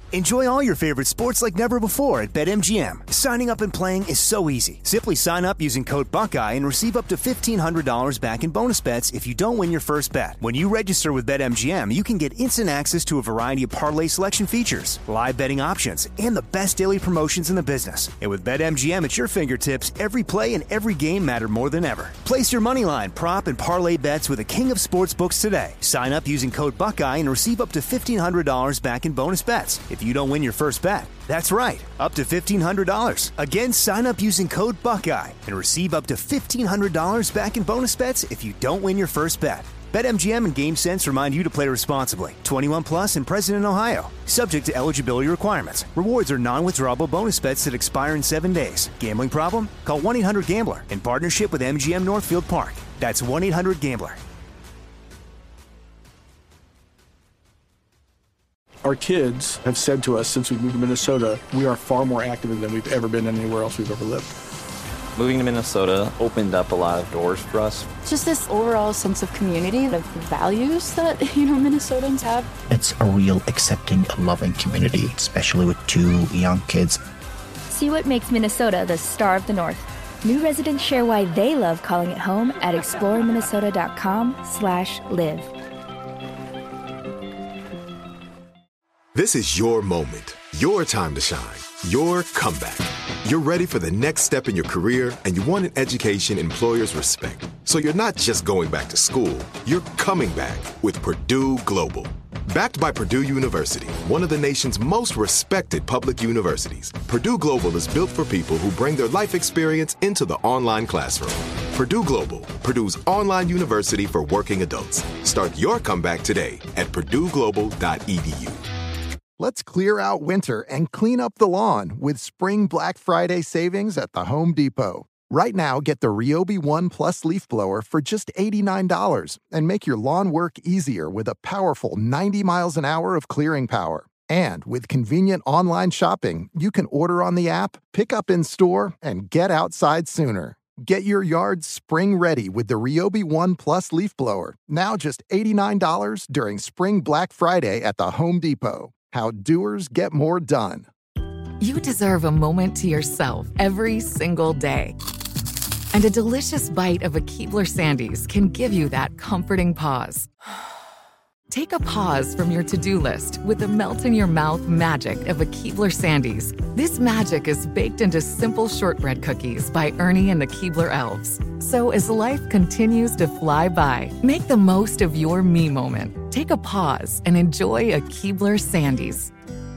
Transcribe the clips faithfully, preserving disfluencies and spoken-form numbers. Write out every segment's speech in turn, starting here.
Enjoy all your favorite sports like never before at BetMGM. Signing up and playing is so easy. Simply sign up using code Buckeye and receive up to fifteen hundred dollars back in bonus bets if you don't win your first bet. When you register with BetMGM, you can get instant access to a variety of parlay selection features, live betting options, and the best daily promotions in the business. And with BetMGM at your fingertips, every play and every game matter more than ever. Place your moneyline, prop, and parlay bets with the king of sportsbooks today. Sign up using code Buckeye and receive up to fifteen hundred dollars back in bonus bets if you don't win your first bet. That's right, up to fifteen hundred dollars. Again, sign up using code Buckeye and receive up to fifteen hundred dollars back in bonus bets if you don't win your first bet. BetMGM and GameSense remind you to play responsibly. twenty-one plus and present in Ohio. Subject to eligibility requirements. Rewards are non-withdrawable bonus bets that expire in seven days. Gambling problem? Call one eight hundred gambler in partnership with M G M Northfield Park. That's one eight hundred gambler. Our kids have said to us since we moved to Minnesota, we are far more active than we've ever been anywhere else we've ever lived. Moving to Minnesota opened up a lot of doors for us. Just this overall sense of community, the values that, you know, Minnesotans have. It's a real accepting, loving community, especially with two young kids. See what makes Minnesota the star of the North. New residents share why they love calling it home at exploreminnesota.com slash live. This is your moment, your time to shine, your comeback. You're ready for the next step in your career, and you want an education employers respect. So you're not just going back to school, you're coming back with Purdue Global. Backed by Purdue University, one of the nation's most respected public universities, Purdue Global is built for people who bring their life experience into the online classroom. Purdue Global, Purdue's online university for working adults. Start your comeback today at purdue global dot e d u. Let's clear out winter and clean up the lawn with Spring Black Friday savings at the Home Depot. Right now, get the Ryobi One Plus leaf blower for just eighty-nine dollars and make your lawn work easier with a powerful ninety miles an hour of clearing power. And with convenient online shopping, you can order on the app, pick up in store, and get outside sooner. Get your yard spring ready with the Ryobi One Plus leaf blower, now just eighty-nine dollars during Spring Black Friday at the Home Depot. How doers get more done. You deserve a moment to yourself every single day. And a delicious bite of a Keebler Sandies can give you that comforting pause. Take a pause from your to-do list with the melt-in-your-mouth magic of a Keebler Sandies. This magic is baked into simple shortbread cookies by Ernie and the Keebler Elves. So as life continues to fly by, make the most of your me moment. Take a pause and enjoy a Keebler Sandies.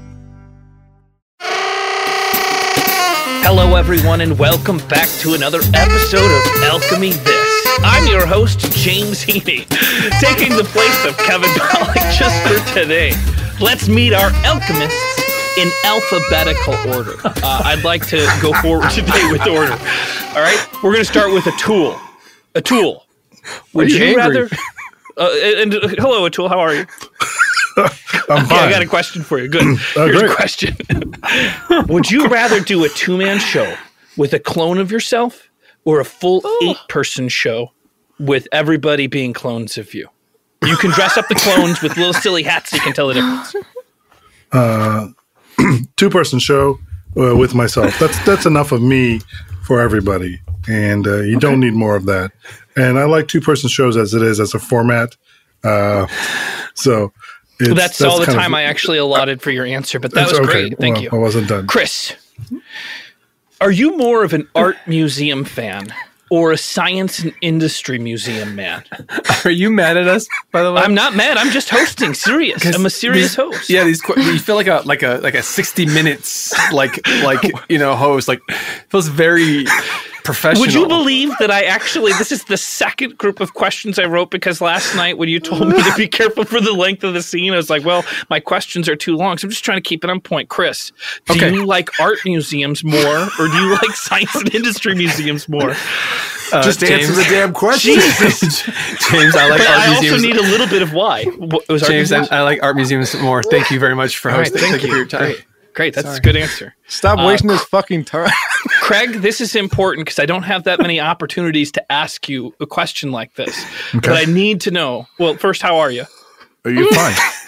Hello, everyone, and welcome back to another episode of Alchemy This. I'm your host, James Heaney, taking the place of Kevin Pollak just for today. Let's meet our alchemists in alphabetical order. Uh, I'd like to go forward today with order. All right? We're going to start with Atul. Atul, would you, you rather... Uh, and, and uh, hello, Atul, how are you? I'm okay, fine. I got a question for you. Good. Oh, Here's great. a question. Would you rather do a two-man show with a clone of yourself or a full oh. eight-person show with everybody being clones of you? You can dress up the clones with little silly hats so you can tell the difference. Uh, two-person show uh, with myself. That's that's enough of me for everybody, and uh, you okay. don't need more of that. And I like two-person shows as it is, as a format. Uh, so... It's, well, that's, that's all the time of, I actually allotted for your answer, but that was okay. great. Thank well, you. I wasn't done. Chris, are you more of an art museum fan or a science and industry museum man? Are you mad at us, by the way? I'm not mad. I'm just hosting. Serious. I'm a serious these, host. Yeah, these you feel like a like a like a sixty minutes like like you know host. Like feels very professional. Would you believe that I actually, this is the second group of questions I wrote because last night when you told me to be careful for the length of the scene, I was like, well, my questions are too long. So I'm just trying to keep it on point. Chris, do okay. you like art museums more or do you like science and industry museums more? Uh, Just James, answer the damn question. James, I like but art I museums. I also need a little bit of why. Was James, I, I like art museums more. Thank you very much for hosting. Right, thank, thank you you for your time. Great. Great, that's Sorry. a good answer. Stop uh, wasting this fucking time. Craig, this is important because I don't have that many opportunities to ask you a question like this. Okay. But I need to know, well, first, how are you? Are you fine?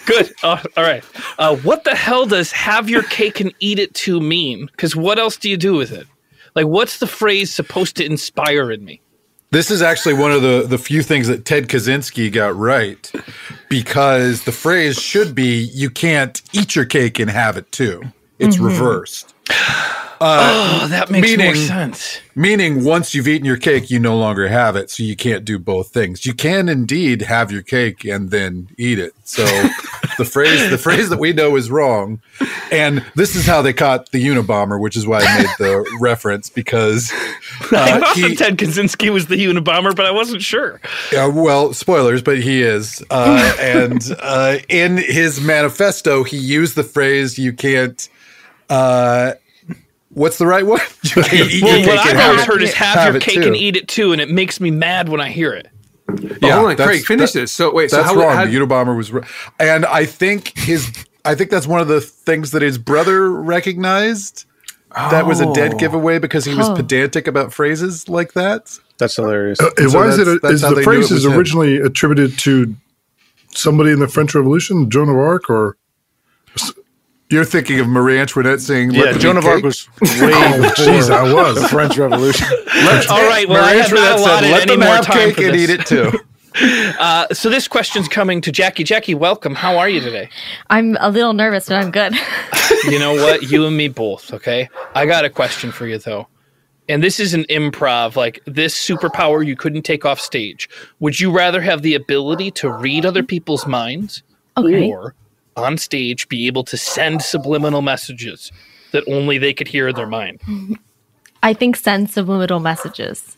Good. Uh, all right. Uh, what the hell does "have your cake and eat it too" mean? Because what else do you do with it? Like, what's the phrase supposed to inspire in me? This is actually one of the, the few things that Ted Kaczynski got right, because the phrase should be, you can't eat your cake and have it too. It's mm-hmm. reversed. Uh, oh, that makes meaning, more sense. Meaning once you've eaten your cake, you no longer have it, so you can't do both things. You can indeed have your cake and then eat it. So the phrase the phrase that we know is wrong. And this is how they caught the Unabomber, which is why I made the reference, because uh, I thought he, Ted Kaczynski was the Unabomber, but I wasn't sure. Yeah, well, spoilers, but he is. Uh, and uh, in his manifesto, he used the phrase, you can't... Uh, What's the right one? You can't eat well, your what cake I've always heard is have, have your cake too. and eat it too, and it makes me mad when I hear it. Yeah, hold on, Craig, finish that, this. So wait, that's so how, wrong. how, the Unabomber was wrong. And I think his, I think that's one of the things that his brother recognized. Oh. That was a dead giveaway because he was huh. pedantic about phrases like that. That's hilarious. Uh, so why is it? Is the phrase is originally him. attributed to somebody in the French Revolution, Joan of Arc, or? You're thinking of Marie Antoinette saying, "Yeah, Joan of Arc was way oh, jeez, I was the French Revolution." Let's, all right, well, Marie I have not allotted said, any more time cake for and this. eat it too. uh, so this question's coming to Jackie. Jackie, welcome. How are you today? I'm a little nervous, but I'm good. You know what? You and me both. Okay, I got a question for you though, and this is an improv. Like this superpower you couldn't take off stage. Would you rather have the ability to read other people's minds, okay. or on stage be able to send subliminal messages that only they could hear in their mind? I think send subliminal messages.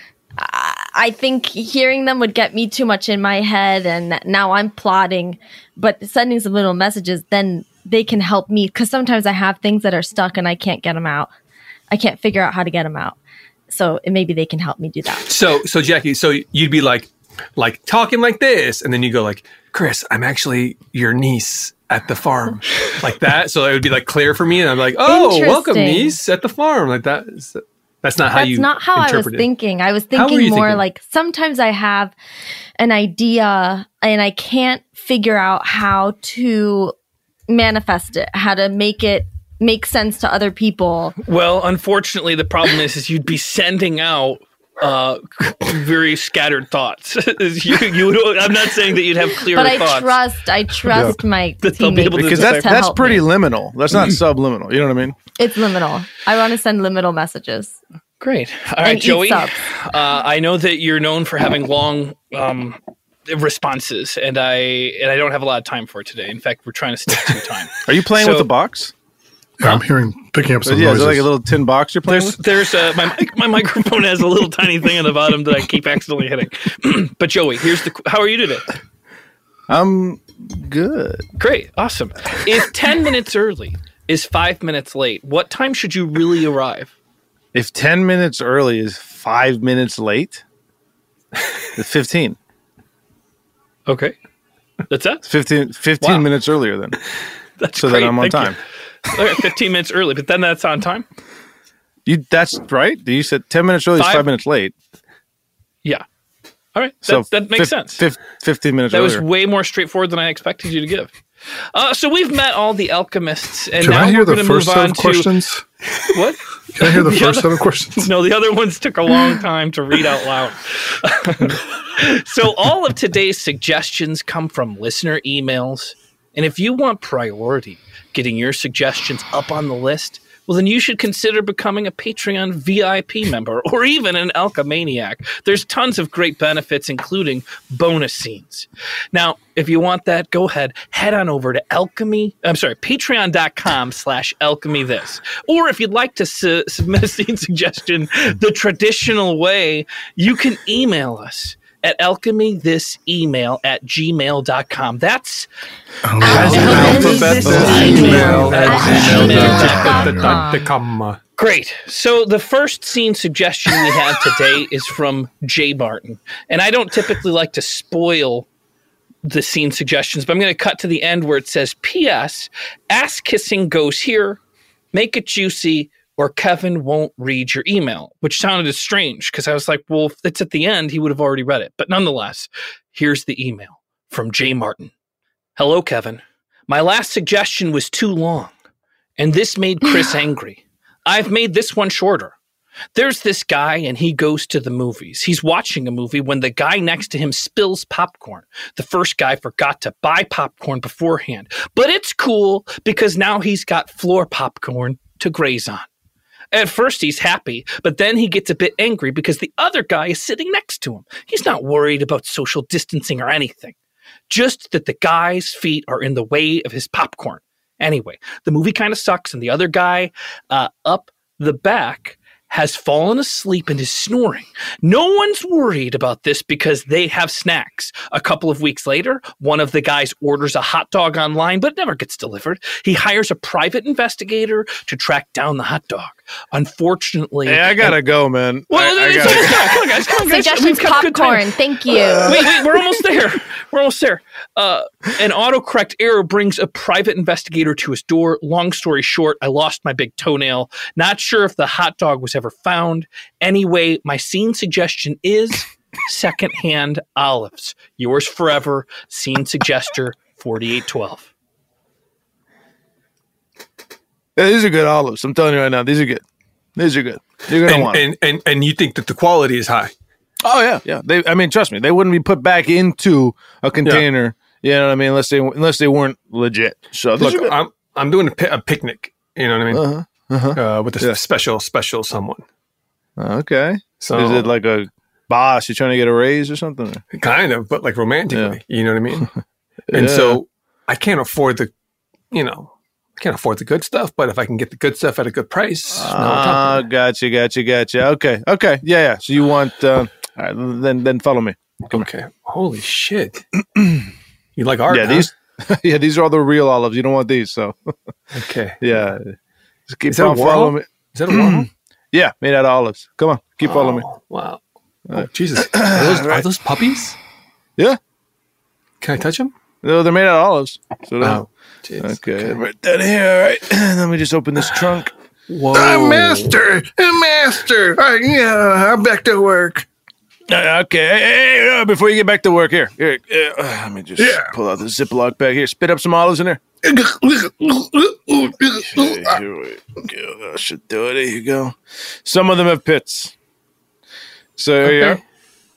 I think hearing them would get me too much in my head, and now I'm plotting. But sending subliminal messages, then they can help me, because sometimes I have things that are stuck and I can't get them out. I can't figure out how to get them out. So maybe they can help me do that. So, so Jackie, so you'd be like, like talking like this, and then you go like, Chris, I'm actually your niece at the farm, like that. So it would be like clear for me, and I'm like, oh, welcome, niece at the farm, like that. That's not how That's you. That's not how I was it. thinking. I was thinking more thinking? like sometimes I have an idea and I can't figure out how to manifest it, how to make it make sense to other people. Well, unfortunately, the problem is, is you'd be sending out uh, very scattered thoughts. you, you, I'm not saying that you'd have clearer but I thoughts. trust, I trust yeah. my teammates because that's that's pretty me. liminal. That's not subliminal. You know what I mean? It's liminal. I want to send liminal messages. Great. All right, Joey. Uh, I know that you're known for having long um, responses, and I and I don't have a lot of time for it today. In fact, we're trying to stick to time. Are you playing so, with the box? Yeah, I'm hearing picking up some yeah, noises. Is it like a little tin box you're playing there's, with? There's uh, my my microphone has a little tiny thing on the bottom that I keep accidentally hitting. But Joey, here's the. How are you today? I'm good. Great, awesome. If ten minutes early is five minutes late, what time should you really arrive? If ten minutes early is five minutes late, it's fifteen. Okay, that's that. fifteen, fifteen wow. minutes earlier then. That's so great. that I'm on Thank time. Okay, fifteen minutes early, but then that's on time. You that's right. You said ten minutes early five, is five minutes late. Yeah. All right. That, so that makes f- sense. F- fifteen minutes that earlier. That was way more straightforward than I expected you to give. Uh, so we've met all the alchemists, and Can now I hear we're going the to move first set on of to questions? What? Can I hear the, the first other, set of questions? No, the other ones took a long time to read out loud. So all of today's suggestions come from listener emails, and if you want priority getting your suggestions up on the list, well, then you should consider becoming a Patreon V I P member or even an Alchemaniac. There's tons of great benefits, including bonus scenes. Now, if you want that, go ahead, head on over to alchemy. I'm sorry, patreon.com slash alchemy this. Or if you'd like to su- submit a scene suggestion the traditional way, you can email us at alchemythisemail at gmail dot com. That's oh, alchemythisemail at gmail dot com. Great. So the first scene suggestion we have today is from Jay Martin. And I don't typically like to spoil the scene suggestions, but I'm going to cut to the end where it says, P S ass kissing goes here, make it juicy, or Kevin won't read your email, which sounded strange because I was like, well, if it's at the end, he would have already read it. But nonetheless, here's the email from Jay Martin. Hello, Kevin. My last suggestion was too long, and this made Chris angry. I've made this one shorter. There's this guy, and he goes to the movies. He's watching a movie when the guy next to him spills popcorn. The first guy forgot to buy popcorn beforehand, but it's cool because now he's got floor popcorn to graze on. At first, he's happy, but then he gets a bit angry because the other guy is sitting next to him. He's not worried about social distancing or anything, just that the guy's feet are in the way of his popcorn. Anyway, the movie kind of sucks, and the other guy uh, up the back has fallen asleep and is snoring. No one's worried about this because they have snacks. A couple of weeks later, one of the guys orders a hot dog online, but it never gets delivered. He hires a private investigator to track down the hot dog. Unfortunately... Hey, I gotta and, go, man. Well, I, it's I almost done. Come on, guys. Come on, guys. Suggestions popcorn. Thank you. Wait, wait, we're almost there. We're almost there. Uh, an autocorrect error brings a private investigator to his door. Long story short, I lost my big toenail. Not sure if the hot dog was ever found. Anyway, my scene suggestion is secondhand olives. Yours forever, scene suggester forty-eight twelve. Yeah, these are good olives. I'm telling you right now, these are good. These are good. You're gonna and, want and, and and you think that the quality is high? Oh yeah, yeah. They, I mean, trust me, they wouldn't be put back into a container. Yeah. You know what I mean? Unless they unless they weren't legit. So look, I'm I'm doing a, pi- a picnic. You know what I mean? Uh-huh. Uh-huh. Uh, with a yeah. special special someone. Okay. So is it like a boss? You're trying to get a raise or something? Kind of, but like romantically. Yeah. You know what I mean? And yeah. so I can't afford the, you know. I can't afford the good stuff, but if I can get the good stuff at a good price. Ah, uh, gotcha, gotcha, gotcha. Okay, okay, yeah, yeah. So you want, uh, all right, then then follow me. Come okay. On. Holy shit. You like art, Yeah, huh? these yeah, these are all the real olives. You don't want these, so. Okay. Yeah. Just keep Is that on a following me. Is that a Warhol? Yeah, made out of olives. Come on, keep oh, following me. Wow. Oh, right. Jesus. Are those, right. are those puppies? Yeah. Can I touch them? No, they're made out of olives. So oh, okay. okay, right down here. All right. Let me just open this trunk. Whoa. Uh, master, uh, master. All right, yeah, I'm back to work. Uh, okay. Hey, hey, uh, before you get back to work, here, here. Uh, let me just yeah. pull out the Ziploc bag here. Spit up some olives in there. Okay, here we go. That should do it. There you go. Some of them have pits. So here okay. you are.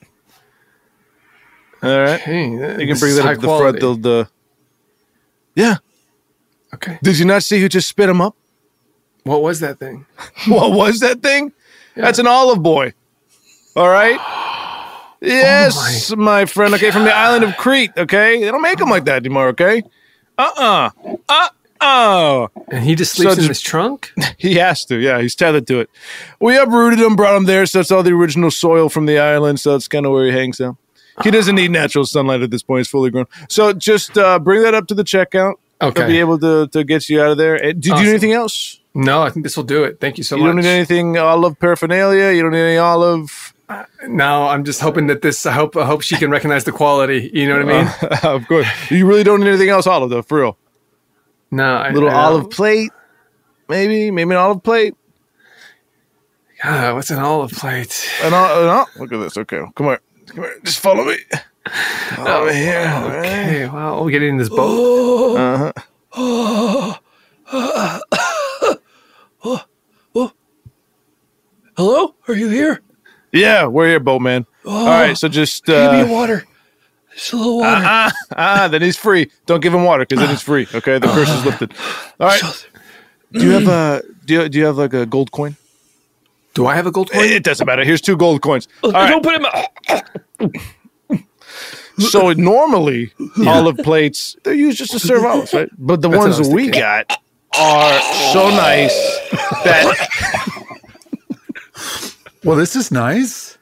All right. Hey, you can bring that up to the front. They'll, uh, yeah. Okay. Did you not see who just spit them up? What was that thing? What was that thing? Yeah. That's an olive boy. All right. Yes, oh my, my friend. Okay, from the island of Crete. Okay, they don't make them like that anymore. Okay. Uh uh. Uh uh. And he just sleeps so in his trunk? He has to. Yeah, he's tethered to it. We uprooted him, brought him there. So that's all the original soil from the island. So that's kind of where he hangs out. He doesn't need natural sunlight at this point. He's fully grown. So just uh, bring that up to the checkout. Okay. I'll be able to, to get you out of there. Did you awesome. do anything else? No, I think this will do it. Thank you so you much. You don't need anything olive paraphernalia? You don't need any olive? Uh, no, I'm just hoping that this, I hope I hope she can recognize the quality. You know what I mean? Uh, of course. You really don't need anything else olive, though, for real. No. I, A little I olive plate, maybe? Maybe an olive plate? God, what's an olive plate? An olive, oh, look at this. Okay, come here. Come here. Just follow me. Follow oh, me here. Okay, right. Wow. We're getting in this boat. Uh-huh. Oh, oh, oh, oh. Hello? Are you here? Yeah, we're here, boatman. Oh, all right, so just uh, give me water. Just a little water. Ah, uh, uh, then he's free. Don't give him water because then he's free. Okay, the curse is lifted. All right. Do you have a do you, do you have like a gold coin? Do I have a gold coin? It doesn't matter. Here's two gold coins. All right. Don't put him. So normally yeah. olive plates they're used just to serve olives, right? But the That's ones we thinking. got are so nice that. Well, this is nice.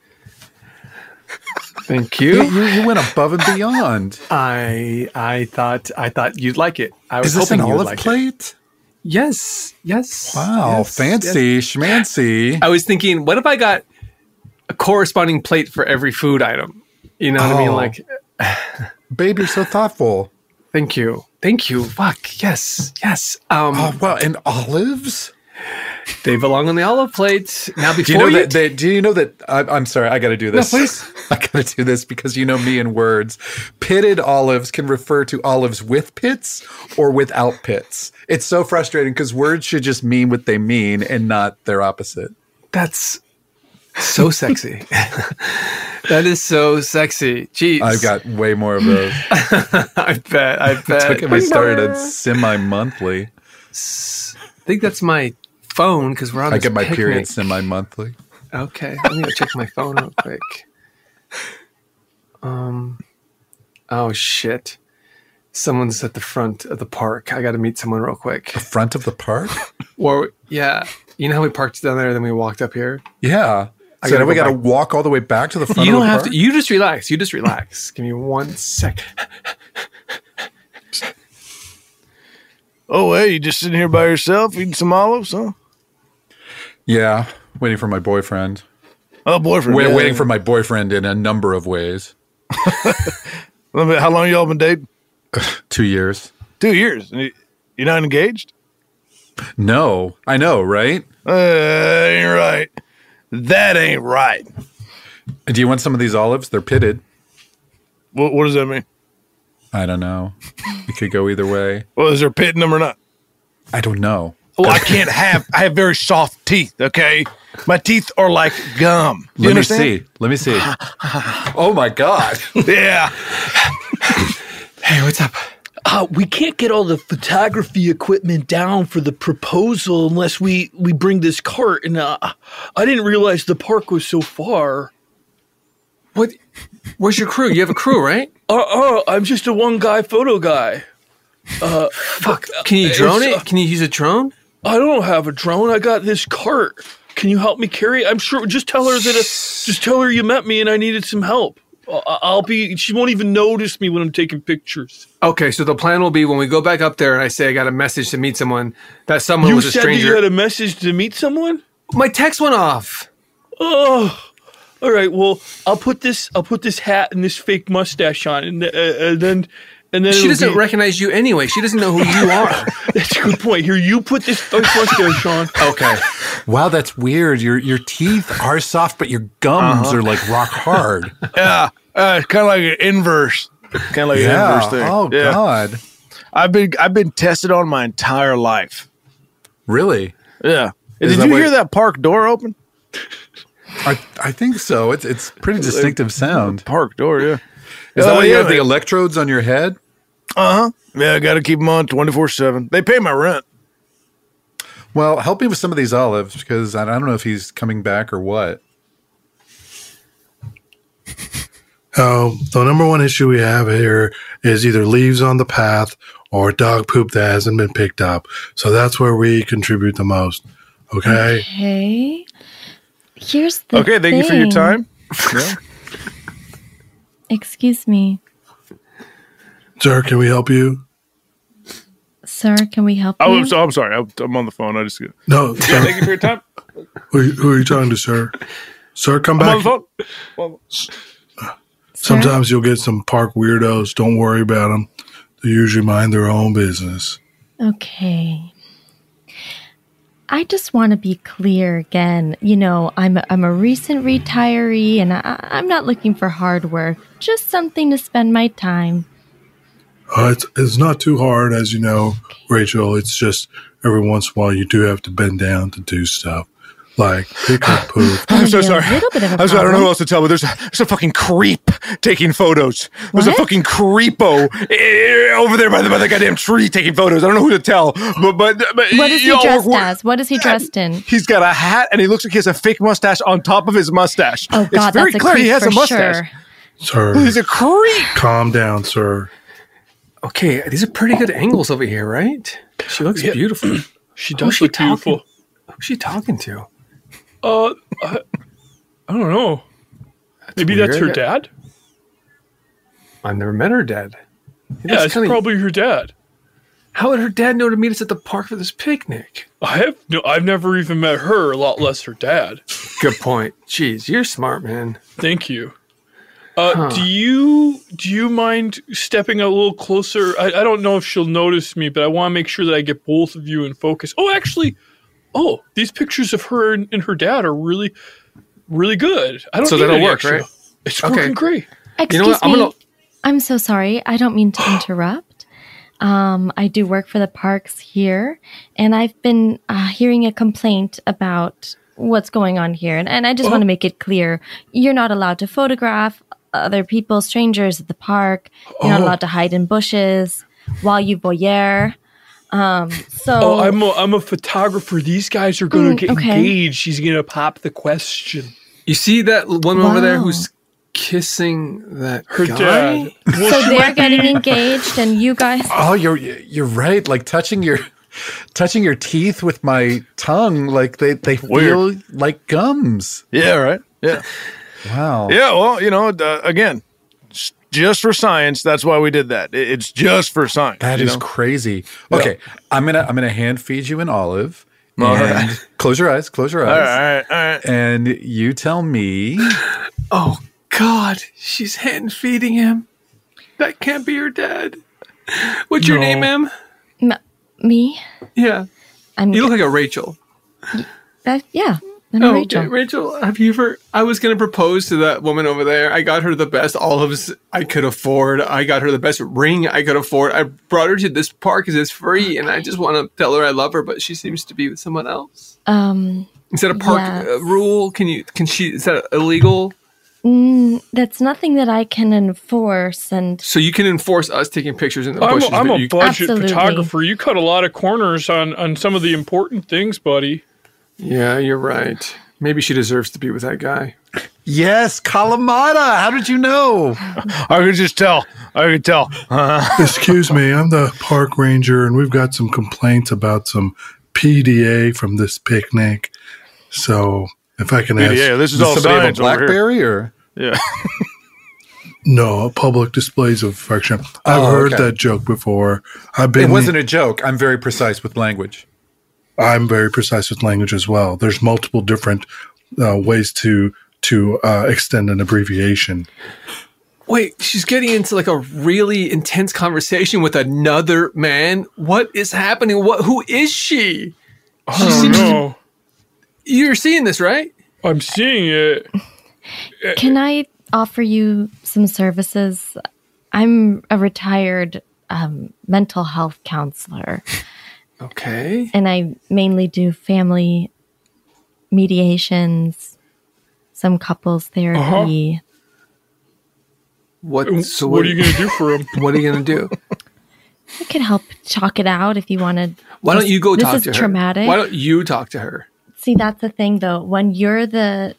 Thank you. You, you. you went above and beyond. I I thought I thought you'd like it. I was is this hoping an you'd olive like plate? It. Yes. Yes. Wow. Yes, fancy. Yes. Schmancy. I was thinking, what if I got a corresponding plate for every food item? You know what oh. I mean? Like, babe, you're so thoughtful. Thank you. Thank you. Fuck. Yes. Yes. Um, oh, well, and olives? They belong on the olive plate. Now, before do you know you that? They, do you know that? I, I'm sorry, I got to do this. No, please. I got to do this because you know me and words. Pitted olives can refer to olives with pits or without pits. It's so frustrating because words should just mean what they mean and not their opposite. That's so sexy. That is so sexy. Jeez. I've got way more of those. I bet. I bet. Took him. I started at semi-monthly. I think that's my phone because we're on. I this get my picnic. period semi-monthly. Okay, let me go check my phone real quick. Um. Oh shit! Someone's at the front of the park. I got to meet someone real quick. The front of the park? Or yeah, you know how we parked down there, then we walked up here. Yeah. I So gotta now we go got to back. walk all the way back to the front You of don't the have park? to. You just relax. You just relax. Give me one sec. Oh, hey, you just sitting here by yourself eating some olives, huh? Yeah, waiting for my boyfriend. Oh, boyfriend. Wait, yeah. waiting for my boyfriend in a number of ways. How long y'all been dating? Two years. Two years. You- You're not engaged? No, I know, right? Uh, ain't right. That ain't right. Do you want some of these olives? They're pitted. What, what does that mean? I don't know. It could go either way. Well, is there pit in them or not? I don't know. Well, I can't have. I have very soft teeth. Okay, my teeth are like gum. You Let understand? me see. Let me see. Oh my God. Yeah. Hey, what's up? Uh, we can't get all the photography equipment down for the proposal unless we, we bring this cart. And uh, I didn't realize the park was so far. What? Where's your crew? You have a crew, right? Uh, uh, I'm just a one guy photo guy. Uh, Fuck. Can you drone it's, it? Can you use a drone? I don't have a drone. I got this cart. Can you help me carry it? I'm sure. Just tell her that. Uh, just tell her you met me and I needed some help. Uh, I'll be. She won't even notice me when I'm taking pictures. Okay, so the plan will be when we go back up there and I say I got a message to meet someone, that someone You was a said stranger. you had a message to meet someone? My text went off. Oh, all right. Well, I'll put this. I'll put this hat and this fake mustache on, and, uh, and then, and then She it'll doesn't be- recognize you anyway. She doesn't know who you are. That's a good point. Here, you put this fake mustache on. Okay. Wow, that's weird. Your your teeth are soft, but your gums Uh-huh. are like rock hard. Yeah. Uh, it's kind of like an inverse. Kind of like Yeah. an inverse thing. Oh, God. I've been I've been tested on my entire life. Really? Yeah. Is Did that you what- hear that park door open? I I think so. It's it's pretty distinctive sound. Park door, yeah. Is that Uh, why you yeah, have the they- electrodes on your head? Uh huh. Yeah, I got to keep them on twenty-four seven. They pay my rent. Well, help me with some of these olives because I don't know if he's coming back or what. Oh, the number one issue we have here is either leaves on the path or dog poop that hasn't been picked up. So that's where we contribute the most. Okay. Okay. Here's the Okay, thank you for your thing. time. Yeah. Excuse me, Sir, can we help you? sir. Can we help Oh, you? I'm, so, I'm sorry. I'm, I'm on the phone. I just No. Yeah, Sir, thank you for your time. who, who are you talking to, sir? Sir, come I'm on back. the phone. Well, Sometimes you'll get some park weirdos. Don't worry about them. They usually mind their own business. Okay. I just want to be clear again. You know, I'm a, I'm a recent retiree, and I, I'm not looking for hard work. Just something to spend my time. Uh, it's, it's not too hard, as you know, Rachel. It's just every once in a while you do have to bend down to do stuff. Like pick up poop. I'm so Be a sorry. little bit of a I'm sorry. I don't know problem. who else to tell, but there's a, there's a fucking creep taking photos. There's a What? fucking creepo eh, over there by the, by the goddamn tree taking photos. I don't know who to tell, but but, but What is he y'all dressed were- as? What is he dressed in? He's got a hat and he looks like he has a fake mustache on top of his mustache. Oh God, it's very that's a clear creep he has for a mustache. sure. Sir, He's a creep. calm down, sir. Okay, these are pretty good angles over here, right? She looks Yeah. beautiful. She Who's does she look beautiful. talking- Who's she talking to? Uh, I, I don't know. Maybe that's her weird. dad. I've never met her dad. He Yeah, looks it's kinda- probably her dad. How would her dad know to meet us at the park for this picnic? I have no. I've never even met her. A lot less her dad. Good point. Jeez, you're smart, man. Thank you. Uh, Huh. Do you do you mind stepping a little closer? I, I don't know if she'll notice me, but I want to make sure that I get both of you in focus. Oh, actually, oh, these pictures of her and, and her dad are really, really good. I don't So need that'll any work, extra. right? It's Okay. working great. Excuse You know what? I'm me. gonna- I'm so sorry. I don't mean to interrupt. Um, I do work for the parks here, and I've been uh, hearing a complaint about what's going on here. And, and I just Oh. want to make it clear. You're not allowed to photograph other people, strangers at the park. You're not Oh. allowed to hide in bushes while you voyeur. Um, so Oh, I'm a, I'm a photographer. These guys are going to Mm, get okay. engaged. She's going to pop the question. You see that one over there Wow. who's kissing that Her guy? dad. Well, so she they're might be- getting engaged, and you guys. Oh, you're you're right. Like touching your touching your teeth with my tongue, like they they feel like gums. Yeah, right. Yeah. Wow. Yeah, well, you know, uh, again, s- just for science. That's why we did that. It- It's just for science. That you is know? crazy. Okay, I'm gonna I'm gonna hand feed you an olive. All and right. Close your eyes. Close your All eyes. right, all right, all right. And you tell me. Oh God, she's hand feeding him. That can't be your dad. What's your No. name, ma'am? M- me? Yeah, I'm. you look like a Rachel. uh, yeah. I'm Oh, Rachel. okay. Rachel, have you ever? I was going to propose to that woman over there. I got her the best olives I could afford. I got her the best ring I could afford. I brought her to this park because it's free, and I just want to tell her I love her, but she seems to be with someone else. Um. Is that a park Yes. uh, rule? Can you? Can she? Is that illegal? Mm, that's nothing that I can enforce, and So you can enforce us taking pictures in the I'm, bushes. a, I'm but a you, budget Absolutely. photographer. You cut a lot of corners on, on some of the important things, buddy. yeah, you're right. Maybe she deserves to be with that guy. Yes, Kalamata. How did you know? I could just tell. I could tell. Excuse me, I'm the park ranger, and we've got some complaints about some P D A from this picnic. So, if I can ask, Yeah, this is Does all somebody have a science over here. BlackBerry or? Yeah. no public displays of affection. I've Oh, heard okay. that joke before. I've It been. wasn't a joke. I'm very precise with language. I'm very precise with language as well. There's multiple different uh, ways to to uh, extend an abbreviation. Wait, she's getting into like a really intense conversation with another man. What is happening? What? Who is she? I don't know. You're seeing this, right? I'm seeing it. can I offer you some services? I'm a retired um, mental health counselor, Okay. and I mainly do family mediations, some couples therapy. What? So what are you going to do for him? What are you gonna do? I could help talk it out if you want to. Why don't you go this talk is to her? traumatic. Why don't you talk to her? See, that's the thing, though. When you're the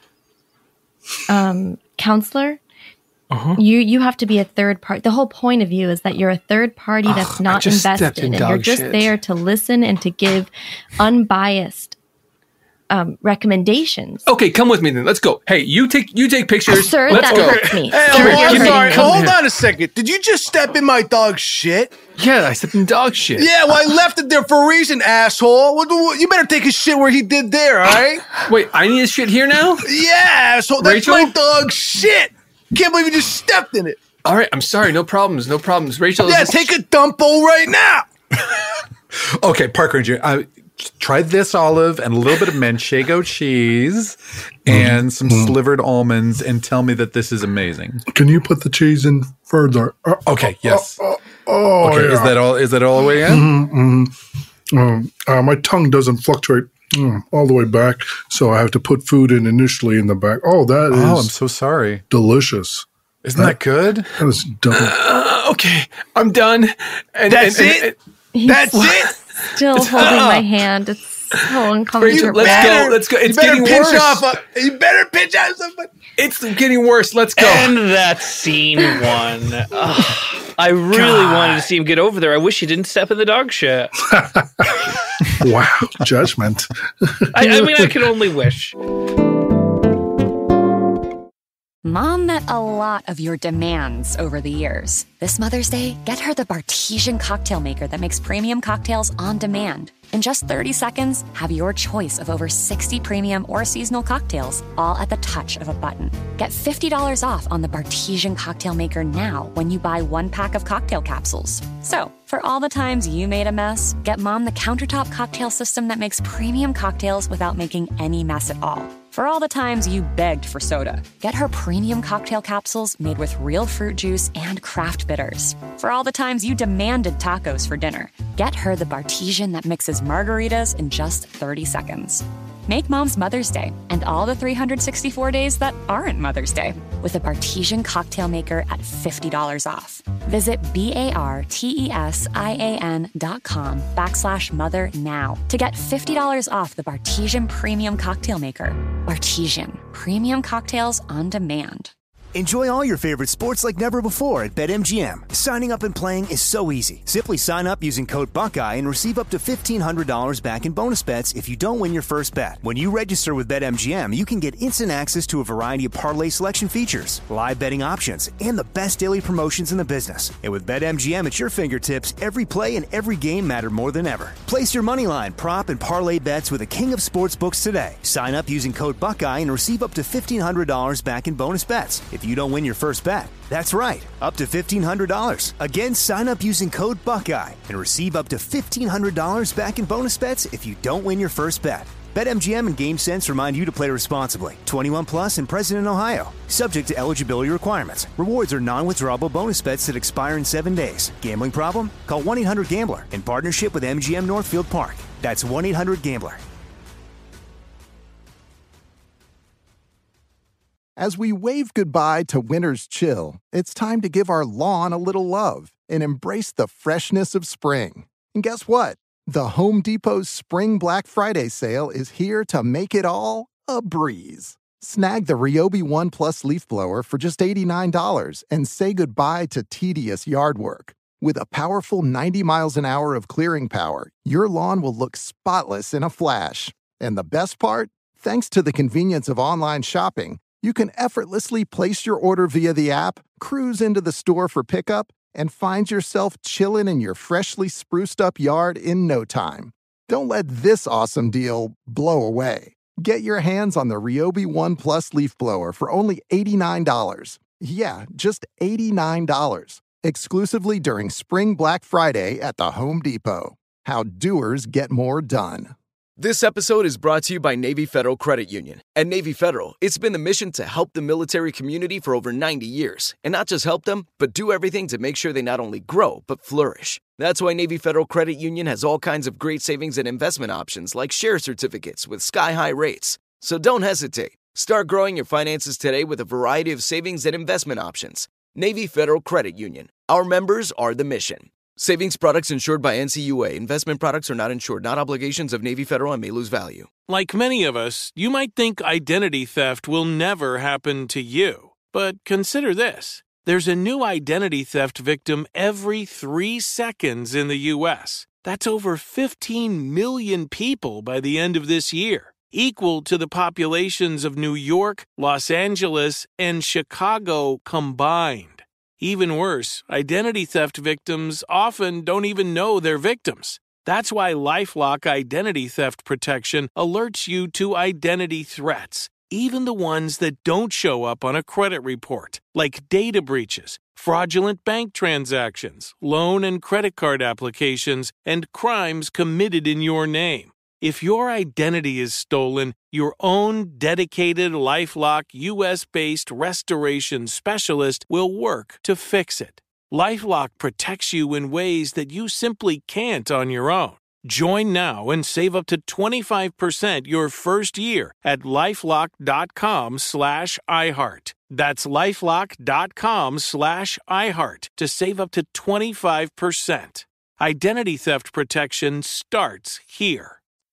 um, counselor, Uh-huh. you you have to be a third party. The whole point of you is that you're a third party that's Ugh, I not just stepped invested, in and you're dog just shit. there to listen and to give unbiased um, recommendations. Okay, come with me then. Let's go. Hey, you take you take pictures. Sir, Let's that go. hurts me. Hey, Sir, hold you're on, hurting sorry. me. Hold here. on a second. Did you just step in my dog's shit? Yeah, I stepped in dog shit. Yeah, well, I left it there for a reason, asshole. What, what, you better take his shit where he did there, all right? Wait, I need his shit here now? Yeah, asshole. That's Rachel? my dog's shit. Can't believe you just stepped in it. All right, I'm sorry. No problems. No problems. Rachel. Yeah, is- take a dumpo right now. Okay, Park Ranger. I try this olive and a little bit of manchego cheese and some slivered almonds, and tell me that this is amazing. Can you put the cheese in further? Uh, Okay. Yes. Oh, oh, Okay. yeah. Is that all? Is that all the way in? Mm-hmm, mm-hmm. Um, uh, my tongue doesn't fluctuate mm, all the way back, so I have to put food in initially in the back. Oh, that is Oh, I'm so sorry. delicious. Isn't that good? That is double. Uh, okay, I'm done. And, That's and- it? and- He's That's it. still holding my hand. It's so uncomfortable. Let's better- go. Let's go. It's you better getting pinch worse. off. A, you better pinch off somebody. It's getting worse. Let's go. And that's scene one. Ugh, I really wanted to see him get over there. I wish he didn't step in the dog shit. Wow, judgment. I, I mean, I can only wish. Mom met a lot of your demands over the years. This Mother's Day, get her the Bartesian cocktail maker that makes premium cocktails on demand. In just thirty seconds, have your choice of over sixty premium or seasonal cocktails, all at the touch of a button. Get fifty dollars off on the Bartesian cocktail maker now when you buy one pack of cocktail capsules. So, for all the times you made a mess, get Mom the countertop cocktail system that makes premium cocktails without making any mess at all. For all the times you begged for soda, get her premium cocktail capsules made with real fruit juice and craft bitters. For all the times you demanded tacos for dinner, get her the Bartesian that mixes margaritas in just thirty seconds. Make Mom's Mother's Day and all the three hundred sixty-four days that aren't Mother's Day with a Bartesian cocktail maker at fifty dollars off. Visit B-A-R-T-E-S-I-A-N dot com backslash mother now to get fifty dollars off the Bartesian Premium Cocktail Maker. Bartesian, premium cocktails on demand. Enjoy all your favorite sports like never before at BetMGM. Signing up and playing is so easy. Simply sign up using code Buckeye and receive up to fifteen hundred dollars back in bonus bets if you don't win your first bet. When you register with BetMGM, you can get instant access to a variety of parlay selection features, live betting options, and the best daily promotions in the business. And with BetMGM at your fingertips, every play and every game matter more than ever. Place your moneyline, prop, and parlay bets with the king of sportsbooks today. Sign up using code Buckeye and receive up to fifteen hundred dollars back in bonus bets if you don't win your first bet. That's right, up to fifteen hundred dollars. Again, sign up using code Buckeye and receive up to fifteen hundred dollars back in bonus bets if you don't win your first bet. BetMGM and GameSense remind you to play responsibly. twenty-one plus and present in Ohio. Subject to eligibility requirements. Rewards are non-withdrawable bonus bets that expire in seven days. Gambling problem? Call one eight hundred gambler in partnership with M G M Northfield Park. That's one eight hundred gambler. As we wave goodbye to winter's chill, it's time to give our lawn a little love and embrace the freshness of spring. And guess what? The Home Depot's Spring Black Friday sale is here to make it all a breeze. Snag the Ryobi One Plus leaf blower for just eighty-nine dollars and say goodbye to tedious yard work. With a powerful ninety miles an hour of clearing power, your lawn will look spotless in a flash. And the best part? Thanks to the convenience of online shopping, you can effortlessly place your order via the app, cruise into the store for pickup, and find yourself chilling in your freshly spruced up yard in no time. Don't let this awesome deal blow away. Get your hands on the Ryobi One Plus leaf blower for only eighty-nine dollars. Yeah, just eighty-nine dollars. Exclusively during Spring Black Friday at the Home Depot. How doers get more done. This episode is brought to you by Navy Federal Credit Union. At Navy Federal, it's been the mission to help the military community for over ninety years. And not just help them, but do everything to make sure they not only grow, but flourish. That's why Navy Federal Credit Union has all kinds of great savings and investment options like share certificates with sky-high rates. So don't hesitate. Start growing your finances today with a variety of savings and investment options. Navy Federal Credit Union. Our members are the mission. Savings products insured by N C U A. Investment products are not insured, not obligations of Navy Federal and may lose value. Like many of us, you might think identity theft will never happen to you. But consider this. There's a new identity theft victim every three seconds in the U S. That's over fifteen million people by the end of this year, equal to the populations of New York, Los Angeles, and Chicago combined. Even worse, identity theft victims often don't even know they're victims. That's why LifeLock Identity Theft Protection alerts you to identity threats, even the ones that don't show up on a credit report, like data breaches, fraudulent bank transactions, loan and credit card applications, and crimes committed in your name. If your identity is stolen, your own dedicated LifeLock U S-based restoration specialist will work to fix it. LifeLock protects you in ways that you simply can't on your own. Join now and save up to twenty-five percent your first year at LifeLock.com slash iHeart. That's LifeLock.com slash iHeart to save up to twenty-five percent. Identity theft protection starts here.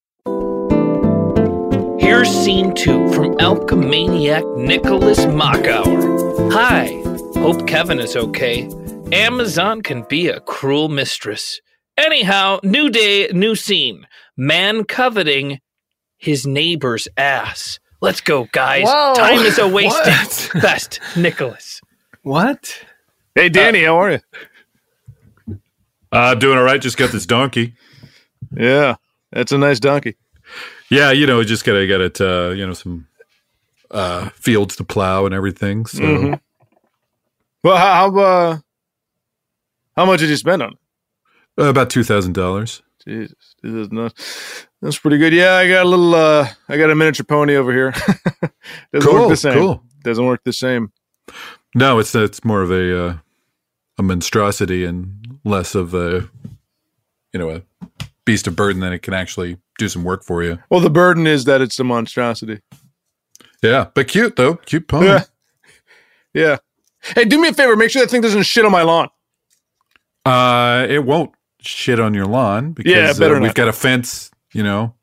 Here's scene two from Alchemaniac Nicholas Mockhour. Hi, hope Kevin is okay. Amazon can be a cruel mistress. Anyhow, new day, new scene. Man coveting his neighbor's ass. Let's go, guys. Whoa. Time is a wasted. What? Best, Nicholas. What? Hey, Danny, uh, how are you? Uh, doing all right. Just got this donkey. Yeah, that's a nice donkey. Yeah, you know, just gotta get it. Uh, you know, some uh, fields to plow and everything. So, mm-hmm. well, how how, uh, how much did you spend on it? uh, about two thousand dollars. Jesus, this is not, that's pretty good. Yeah, I got a little. Uh, I got a miniature pony over here. Doesn't Cool, work the same. cool. Doesn't work the same. No, it's it's more of a uh, a monstrosity and less of a you know a beast of burden than it can actually do some work for you. Well, the burden is that it's a monstrosity. Yeah, but cute though, cute pony. Yeah. Yeah. Hey, do me a favor. Make sure that thing doesn't shit on my lawn. Uh, it won't shit on your lawn because Yeah, better uh, we've not. got a fence. You know,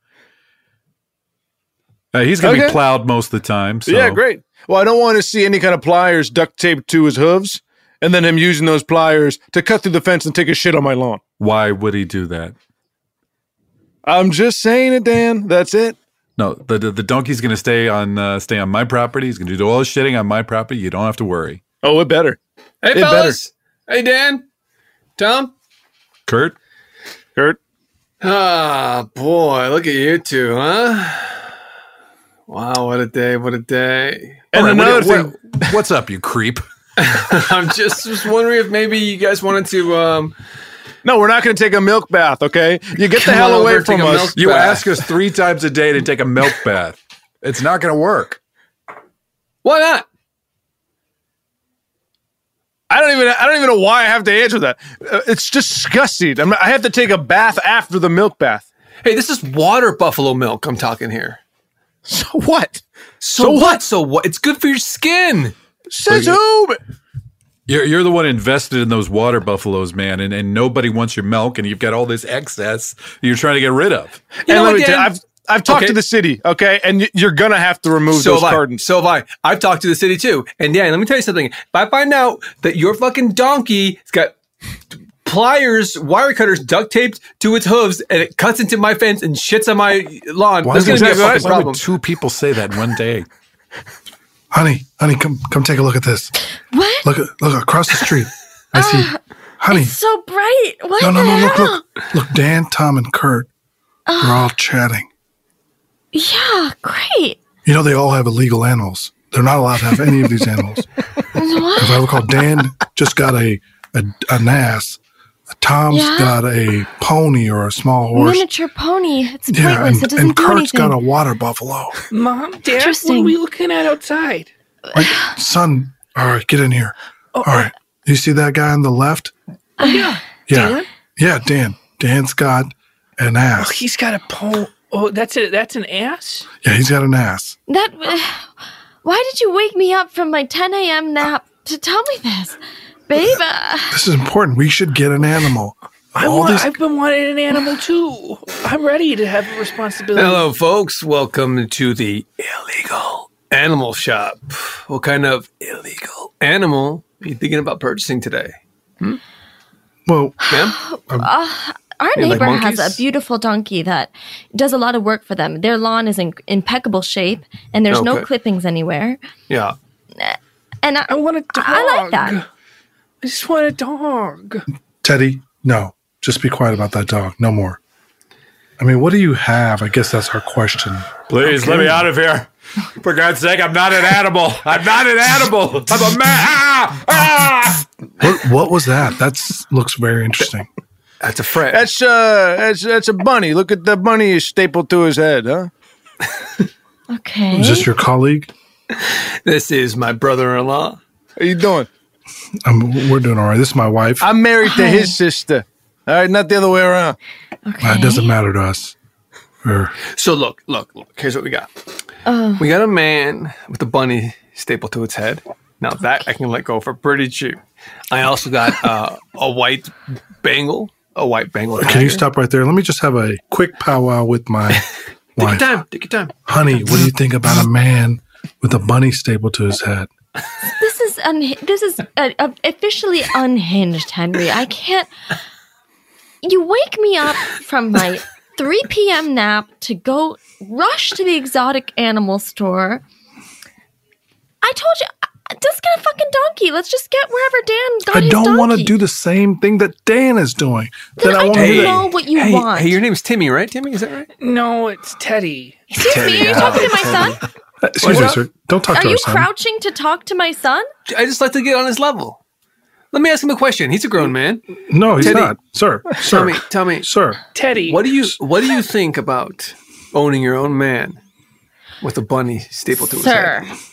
uh, he's gonna Okay. be plowed most of the time. So. Yeah, great. Well, I don't want to see any kind of pliers duct taped to his hooves, and then him using those pliers to cut through the fence and take a shit on my lawn. Why would he do that? I'm just saying it, Dan. That's it. No, the the, the donkey's gonna stay on uh, stay on my property. He's gonna do all his shitting on my property. You don't have to worry. Oh, it better. Hey, It fellas. Hey, Dan. Tom. Kurt. Kurt. Ah, boy. Look at you two, huh? Wow, what a day. What a day. And All right, another what- thing. what- what's up, you creep? I'm just, just wondering if maybe you guys wanted to... Um, No, we're not going to take a milk bath, okay? You get the Come hell on away over, take from a us. milk You bath. ask us three times a day to take a milk bath. It's not going to work. Why not? I don't even. I don't even know why I have to answer that. Uh, it's disgusting. I'm, I have to take a bath after the milk bath. Hey, this is water buffalo milk I'm talking here. So what? So, So what? what? So what? It's good for your skin. Says who? You're, you're the one invested in those water buffaloes, man, and, and nobody wants your milk, and you've got all this excess you're trying to get rid of. You And know let what, me tell you, Dan? I've I've talked Okay. to the city, okay, and y- you're gonna have to remove So those have I. cartons. So have I. I've talked to the city too. And Dan, let me tell you something. If I find out that your fucking donkey has got pliers, wire cutters duct taped to its hooves, and it cuts into my fence and shits on my lawn, Why there's going to be a would- fucking why problem. would two people say that in one day? Honey, honey, come come take a look at this. What? Look at look across the street. I see. Honey. It's so bright. What No, no, the no, look, hell? look. Look, Dan, Tom, and Kurt. They're all chatting. Yeah, great. You know they all have illegal animals. They're not allowed to have any of these animals. If I recall, Dan just got a a, an ass. Tom's Yeah. got a pony or a small horse. Miniature pony. It's pointless. Yeah, and, it doesn't and do Kurt's anything. got a water buffalo. Mom, Dad, what are Interesting. we looking at outside? Right, son, all right, get in here. All right, you see that guy on the left? Oh, yeah. Yeah, Dan? yeah, Dan. Dan's got an Oh, ass. he's got a pole. Oh, that's it. That's an ass? Yeah, he's got an ass. That. Why did you wake me up from my ten a.m. nap to tell me this, babe? uh, This is important. We should get an animal. I All want, these- I've been wanting an animal too. I'm ready to have a responsibility. Hello, folks. Welcome to the illegal animal shop. What kind of illegal animal are you thinking about purchasing today? Hmm? Well, ma'am? uh, our You like neighbor has monkeys? a beautiful donkey that does a lot of work for them. Their lawn is in impeccable shape, and there's no Okay. clippings anywhere. Yeah. And I, I want a dog. I like that. I just want a dog. Teddy, no. Just be quiet about that dog. No more. I mean, what do you have? I guess that's our question. Please let me out of here. For God's sake, I'm not an animal. I'm not an animal. I'm a man. Ah! Ah! What, what was that? That looks very interesting. That's a friend. That's uh, that's that's a bunny. Look at the bunny is stapled to his head, huh? Okay. Is this your colleague? This is my brother-in-law. How you doing? Um, we're doing all right. This is my wife. I'm married to his sister. All right, not the other way around. Uh, it doesn't matter to us. We're- So look, look, look. Here's what we got. Oh. We got a man with a bunny stapled to its head. Now that I can let go for pretty cheap. I also got uh, a white Bengal, a white Bengal. Can you tiger. stop right there? Let me just have a quick powwow with my Take your wife. time. Take your time. Honey, what do you think about a man with a bunny stapled to his head? This is un- this is uh, uh, officially unhinged, Henry. I can't. You wake me up from my three p.m. nap to go rush to the exotic animal store. I told you, just get a fucking donkey. Let's just get wherever Dan got I his don't donkey. want to do the same thing that Dan is doing. Then I wanna don't do that. know what you hey, want. Hey, your name's Timmy, right? Timmy, is that right? No, it's Teddy. Excuse me, are you talking to my son? Uh, excuse me, sir. Don't talk Are to our you son. crouching to talk to my son? I just like to get on his level. Let me ask him a question. He's a grown man. No, he's Teddy, not, sir. Sir, Tell me, tell me, sir. Teddy, what do you what do you think about owning your own man with a bunny stapled to his Sir. head?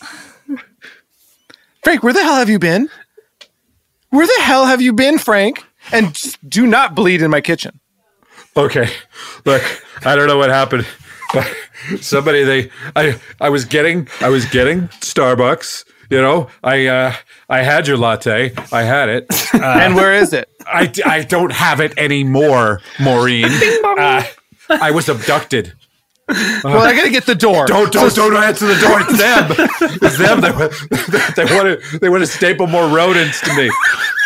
Frank, where the hell have you been? Where the hell have you been, Frank? And just do not bleed in my kitchen. Okay, look, I don't know what happened, but somebody they I I was getting I was getting Starbucks. You know, I uh, I had your latte. I had it. Uh, And where is it? I, I don't have it anymore, Maureen. Uh, I was abducted. Well, I gotta get the door. Don't don't don't answer the door. It's them. It's them. They, they want to they want to staple more rodents to me.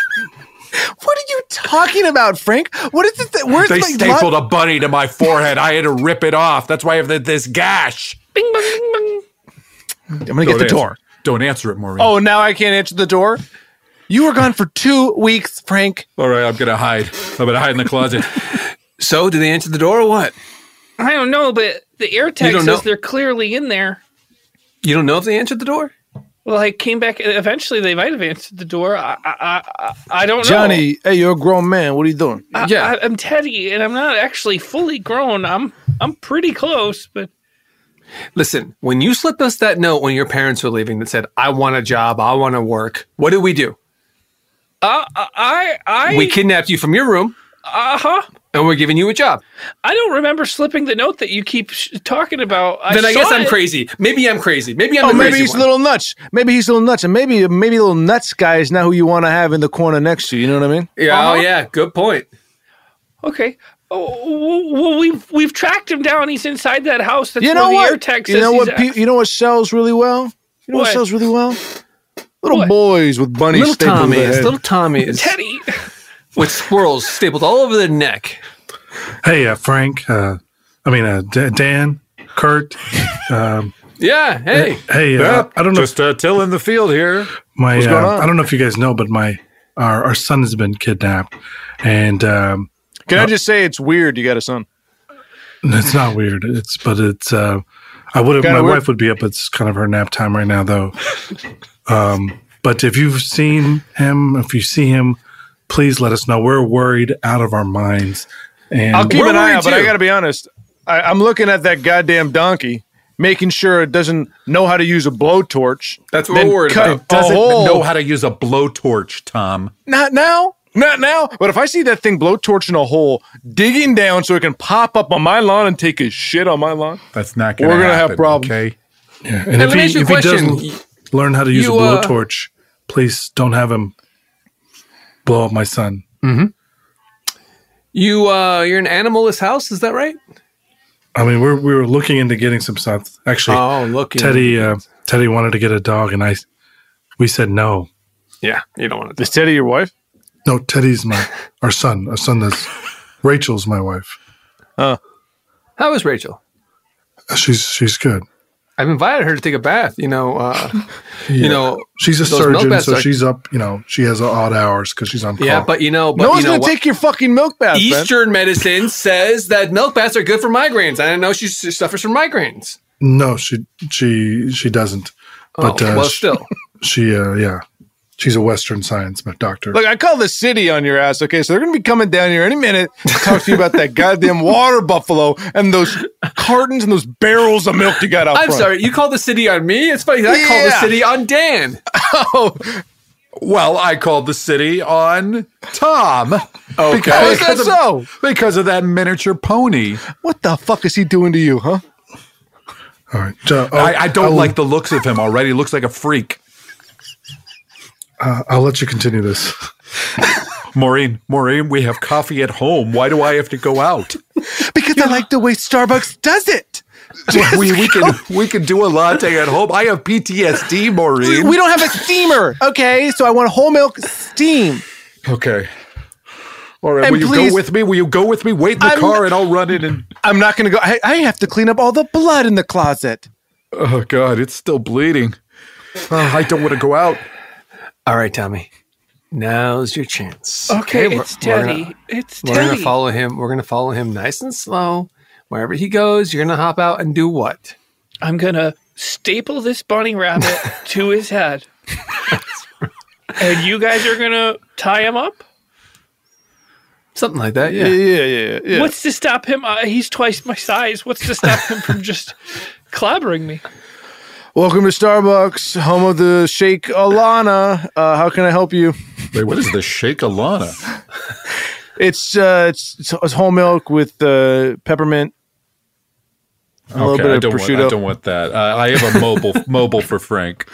What are you talking about, Frank? What is it? That, where's They my stapled lo- a bunny to my forehead. I had to rip it off. That's why I have this gash. Bing, bong, bing, bong. I'm gonna Don't get the answer. door. Don't answer it, Maureen. Oh, now I can't answer the door? You were gone for two weeks, Frank. All right, I'm gonna hide. I'm gonna hide in the closet. So, do they answer the door or what? I don't know, but the air You tag don't says know? they're clearly in there. You don't know if they answered the door? Well, I came back. Eventually, they might have answered the door. I, I, I, I don't know. Johnny, hey, you're a grown man. What are you doing? I, I, I'm Teddy, and I'm not actually fully grown. I'm, I'm pretty close, but Listen, when you slipped us that note when your parents were leaving that said, I want a job, I want to work, what did we do? uh, I, I, We kidnapped you from your room, uh huh. and we're giving you a job. I don't remember slipping the note that you keep sh- talking about. I then I guess saw I'm it. crazy. Maybe I'm crazy. Maybe I'm Oh, the maybe crazy he's one. a little nuts. Maybe he's a little nuts, and maybe maybe little nuts guy is not who you want to have in the corner next to you. You know what I mean? Yeah, Uh-huh. oh yeah, good point. Okay. Oh, well, we've we've tracked him down. He's inside that house. That's you where know the what? air tag says you know he's what? at. Pe- you know what sells really well? You know what, What? sells really well? Little What? boys with bunnies Little stapled to their Tommies, head. little Tommies Teddy. with squirrels stapled all over their neck. Hey, uh, Frank. Uh, I mean, uh, D- Dan, Kurt. Um, Yeah, hey. hey, uh, Yep, I don't know. Just uh, tilling the field here. My, What's going uh, on? I don't know if you guys know, but my our, our son has been kidnapped, and um, Can I just say it's weird you got a son? it's not weird. It's but it's. Uh, I would have. Kinda My weird. wife would be up. It's kind of her nap time right now, though. Um, but if you've seen him, if you see him, please let us know. We're worried out of our minds, and I'll keep we're an eye worried out, but I too. got to be honest. I, I'm looking at that goddamn donkey, making sure it doesn't know how to use a blowtorch. That's what then we're worried cut about. a Doesn't hole. know how to use a blowtorch, Tom. Not now. Not now. But if I see that thing blowtorching a hole, digging down so it can pop up on my lawn and take a shit on my lawn, That's not going we're to gonna happen. have problems. Okay. yeah. Hey, And if let me he ask you a if he question. doesn't learn how to use You, a uh, blowtorch, please don't have him blow up my son. You uh you're in Animalist House, is that right? I mean, we're we were looking into getting some stuff. Actually, Oh, look. Teddy uh, Teddy wanted to get a dog, and I we said no. Yeah, you don't want to. is Teddy your wife? No, Teddy's my our son. Our son that's Rachel's my wife. How is Rachel? She's she's good. I've invited her to take a bath. You know, uh, you Yeah. know, She's a those milk surgeon, baths so are- she's up. You know, she has odd hours because she's on call. Yeah, but you know, but no you one's know gonna what? take your fucking milk bath, man. Eastern medicine says that milk baths are good for migraines. I didn't know she, she suffers from migraines. no, she she she doesn't. But oh, uh, well, she, still. she uh, yeah, she's a Western science doctor. Look, I call the city on your ass, okay? So they're going to be coming down here any minute to talk to you about that goddamn water buffalo and those cartons and those barrels of milk you got out I'm front. sorry, you call the city on me? It's funny. I call the Yeah. city on Dan. Oh, Well, I called the city on Tom. Okay. Because, How is that of, so? because of that miniature pony. What the fuck is he doing to you, huh? All right, so, I'll- I, I don't I'll- like the looks of him already. He looks like a freak. Uh, I'll let you continue this. Maureen, Maureen, we have coffee at home. Why do I have to go out? Because I like the way Starbucks does it. we, we can we can do a latte at home. I have P T S D, Maureen. We don't have a steamer, okay? So I want whole milk steam. Okay. All right, And will you please- go with me? Will you go with me? Wait in the I'm- car and I'll run in and... I'm not going to go. I, I have to clean up all the blood in the closet. Oh, God, it's still bleeding. Oh, I don't want to go out. All right, Tommy. Now's your chance. Okay, we're- it's we're Teddy. gonna- It's We're gonna Teddy. follow him. We're gonna follow him nice and slow. Wherever he goes, you're gonna hop out and do what? I'm gonna staple this bunny rabbit to his head, and you guys are gonna tie him up. Something like that. Yeah. Yeah, yeah, yeah. What's to stop him? Uh, he's twice my size. What's to stop him from just clobbering me? Welcome to Starbucks, home of the Shake Alana. Uh, how can I help you? Wait, what is the Shake Alana? It's, uh, it's it's it's whole milk with uh, peppermint. A little Okay, bit I of don't, want, prosciutto. I don't want that. Uh, I have a mobile mobile for Frank.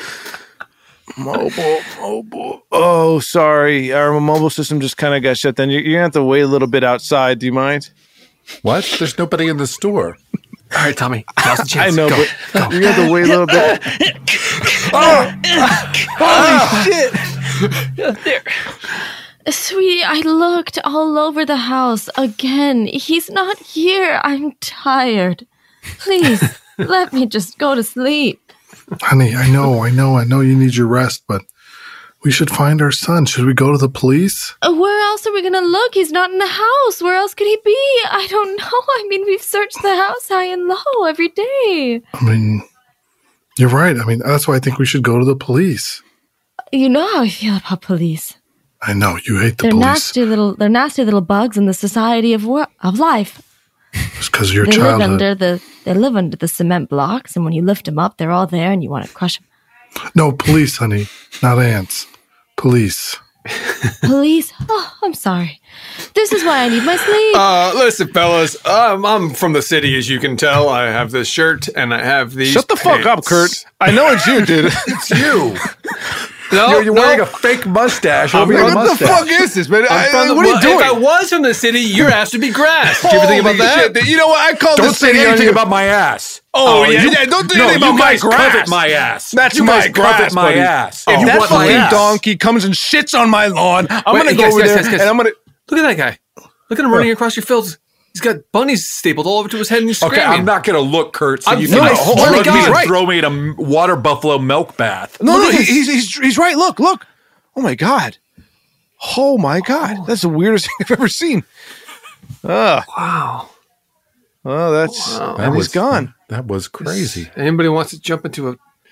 Mobile, mobile. Oh, sorry. Our mobile system just kind of got shut down. You're, you're going to have to wait a little bit outside. Do you mind? What? There's nobody in the store. All right, Tommy. Now's the chance. I know, Go. but you're going to have to wait a little bit. Oh! Holy shit! There. Sweetie, I looked all over the house again. He's not here. I'm tired. Please, let me just go to sleep. Honey, I know, I know, I know you need your rest, but we should find our son. Should we go to the police? Uh, Where else are we going to look? He's not in the house. Where else could he be? I don't know. I mean, we've searched the house high and low every day. I mean, you're right. I mean, that's why I think we should go to the police. You know how I feel about police. I know, you hate the They're police. nasty little. They're nasty little bugs in the society of wor- of life. It's because of your they childhood. live under the. They live under the cement blocks, and when you lift them up, they're all there, and you want to crush them. No, police, honey, not ants. Police. Police. Oh, I'm sorry. This is why I need my sleep. Uh, listen, fellas. Um, I'm from the city, as you can tell. I have this shirt and I have these. Shut the fuck up, Kurt. I know it's you, dude. It's you. No, you're, you're no. wearing a fake mustache I'm over from- your what the mustache. fuck is this, man? I'm I- from the- what are you well, doing? If I was from the city, your ass would be grass. Did you ever think about Holy that? shit. You know what? I call Don't this say city on anything you. about my ass. Oh, yeah, you- yeah. Don't do no, anything you about my guys grass. covet my ass. That's you my guys grass, covet my buddy. ass. If you that want my fucking ass. donkey comes and shits on my lawn, I'm Wait, gonna go yes, over yes, there yes, yes. and I'm gonna. Look at that guy. Look at him running across your fields. He's got bunnies stapled all over to his head and he's Okay, screaming. I'm not going to look, Kurt, so I'm- you no, can no, just hold on, drug me he's and right. throw me in a m- water buffalo milk bath. No, no, Look at he, this. he's, he's he's right. Look, look. Oh my god. Oh my god. That's the weirdest thing I've ever seen. Ah. Wow. Oh, that's Wow. and That he's was gone. That was crazy. Anybody wants to jump into a,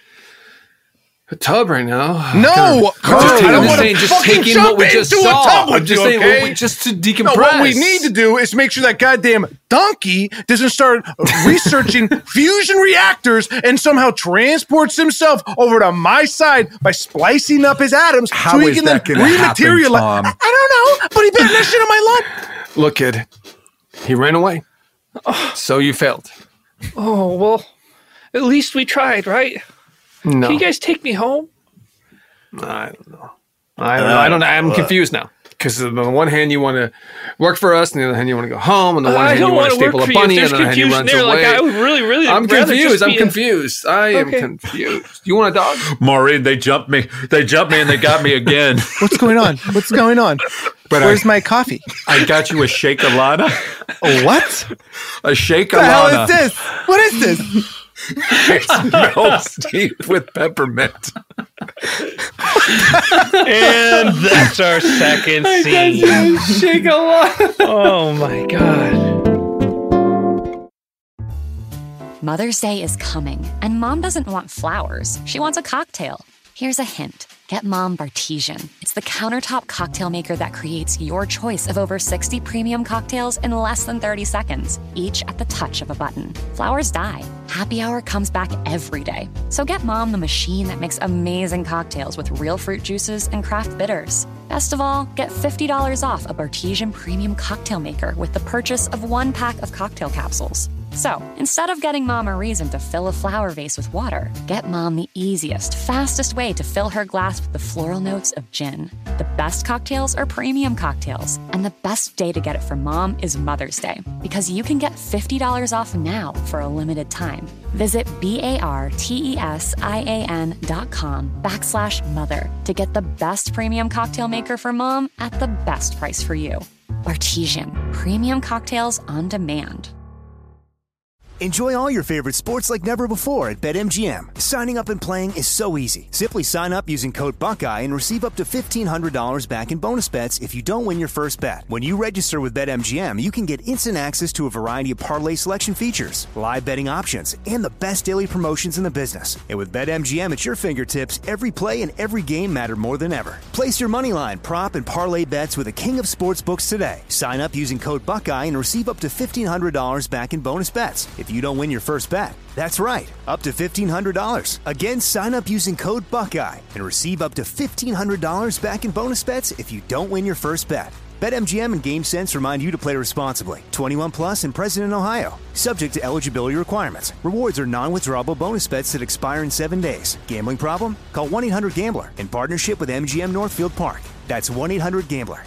a tub right now? No, Kinda- Kurt, I'm just, I taking- don't I'm just wanna saying, just fucking taking jump what we just into a saw. tub with I'm just you, saying, okay? what we- just to No, decompress. what we need to do is make sure that goddamn donkey doesn't start researching fusion reactors and somehow transports himself over to my side by splicing up his atoms How so he is can that then gonna happen, rematerialize. Tom? I, I don't know, but he better that shit on my lawn. Look, kid, he ran away. So you failed. Oh well, at least we tried, right? No. Can you guys take me home? I don't know. I don't know. I don't know. I'm confused now. Because on the one hand, you want to work for us, and on the other hand, you want to go home. On the one I hand, don't you want wanna to staple work a for you. If bunny, there's and on the other hand, he confusion runs there, like, away. I would really, really I'm rather confused. just I'm be a- confused. I am Okay. confused. You want a dog? Maureen, they jumped me. They jumped me and they got me again. What's going on? What's going on? But Where's I, my coffee? I got you a Shake Alana. A what? A Shake What the hell Alana. is this? What is this? It's milk steeped with peppermint. And that's our second scene. Shake a lot. Oh my god. Mother's Day is coming, and Mom doesn't want flowers. She wants a cocktail. Here's a hint. Get Mom Bartesian. It's the countertop cocktail maker that creates your choice of over sixty premium cocktails in less than thirty seconds, each at the touch of a button. Flowers die. Happy Hour comes back every day. So get Mom the machine that makes amazing cocktails with real fruit juices and craft bitters. Best of all, get fifty dollars off a Bartesian premium cocktail maker with the purchase of one pack of cocktail capsules. So, instead of getting Mom a reason to fill a flower vase with water, get Mom the easiest, fastest way to fill her glass with the floral notes of gin. The best cocktails are premium cocktails, and the best day to get it for Mom is Mother's Day, because you can get fifty dollars off now for a limited time. Visit B-A-R-T-E-S-I-A-N dot com backslash mother to get the best premium cocktail maker for Mom at the best price for you. Bartesian, premium cocktails on demand. Enjoy all your favorite sports like never before at BetMGM. Signing up and playing is so easy. Simply sign up using code Buckeye and receive up to fifteen hundred dollars back in bonus bets if you don't win your first bet. When you register with BetMGM, you can get instant access to a variety of parlay selection features, live betting options, and the best daily promotions in the business. And with BetMGM at your fingertips, every play and every game matter more than ever. Place your moneyline, prop, and parlay bets with the king of sportsbooks today. Sign up using code Buckeye and receive up to fifteen hundred dollars back in bonus bets if you don't win your first bet. That's right, up to fifteen hundred dollars. Again, sign up using code Buckeye and receive up to fifteen hundred dollars back in bonus bets if you don't win your first bet. BetMGM and GameSense remind you to play responsibly. twenty-one plus and present in Ohio. Subject to eligibility requirements. Rewards are non-withdrawable bonus bets that expire in seven days. Gambling problem? Call one eight hundred gambler in partnership with M G M Northfield Park. That's one eight hundred gambler.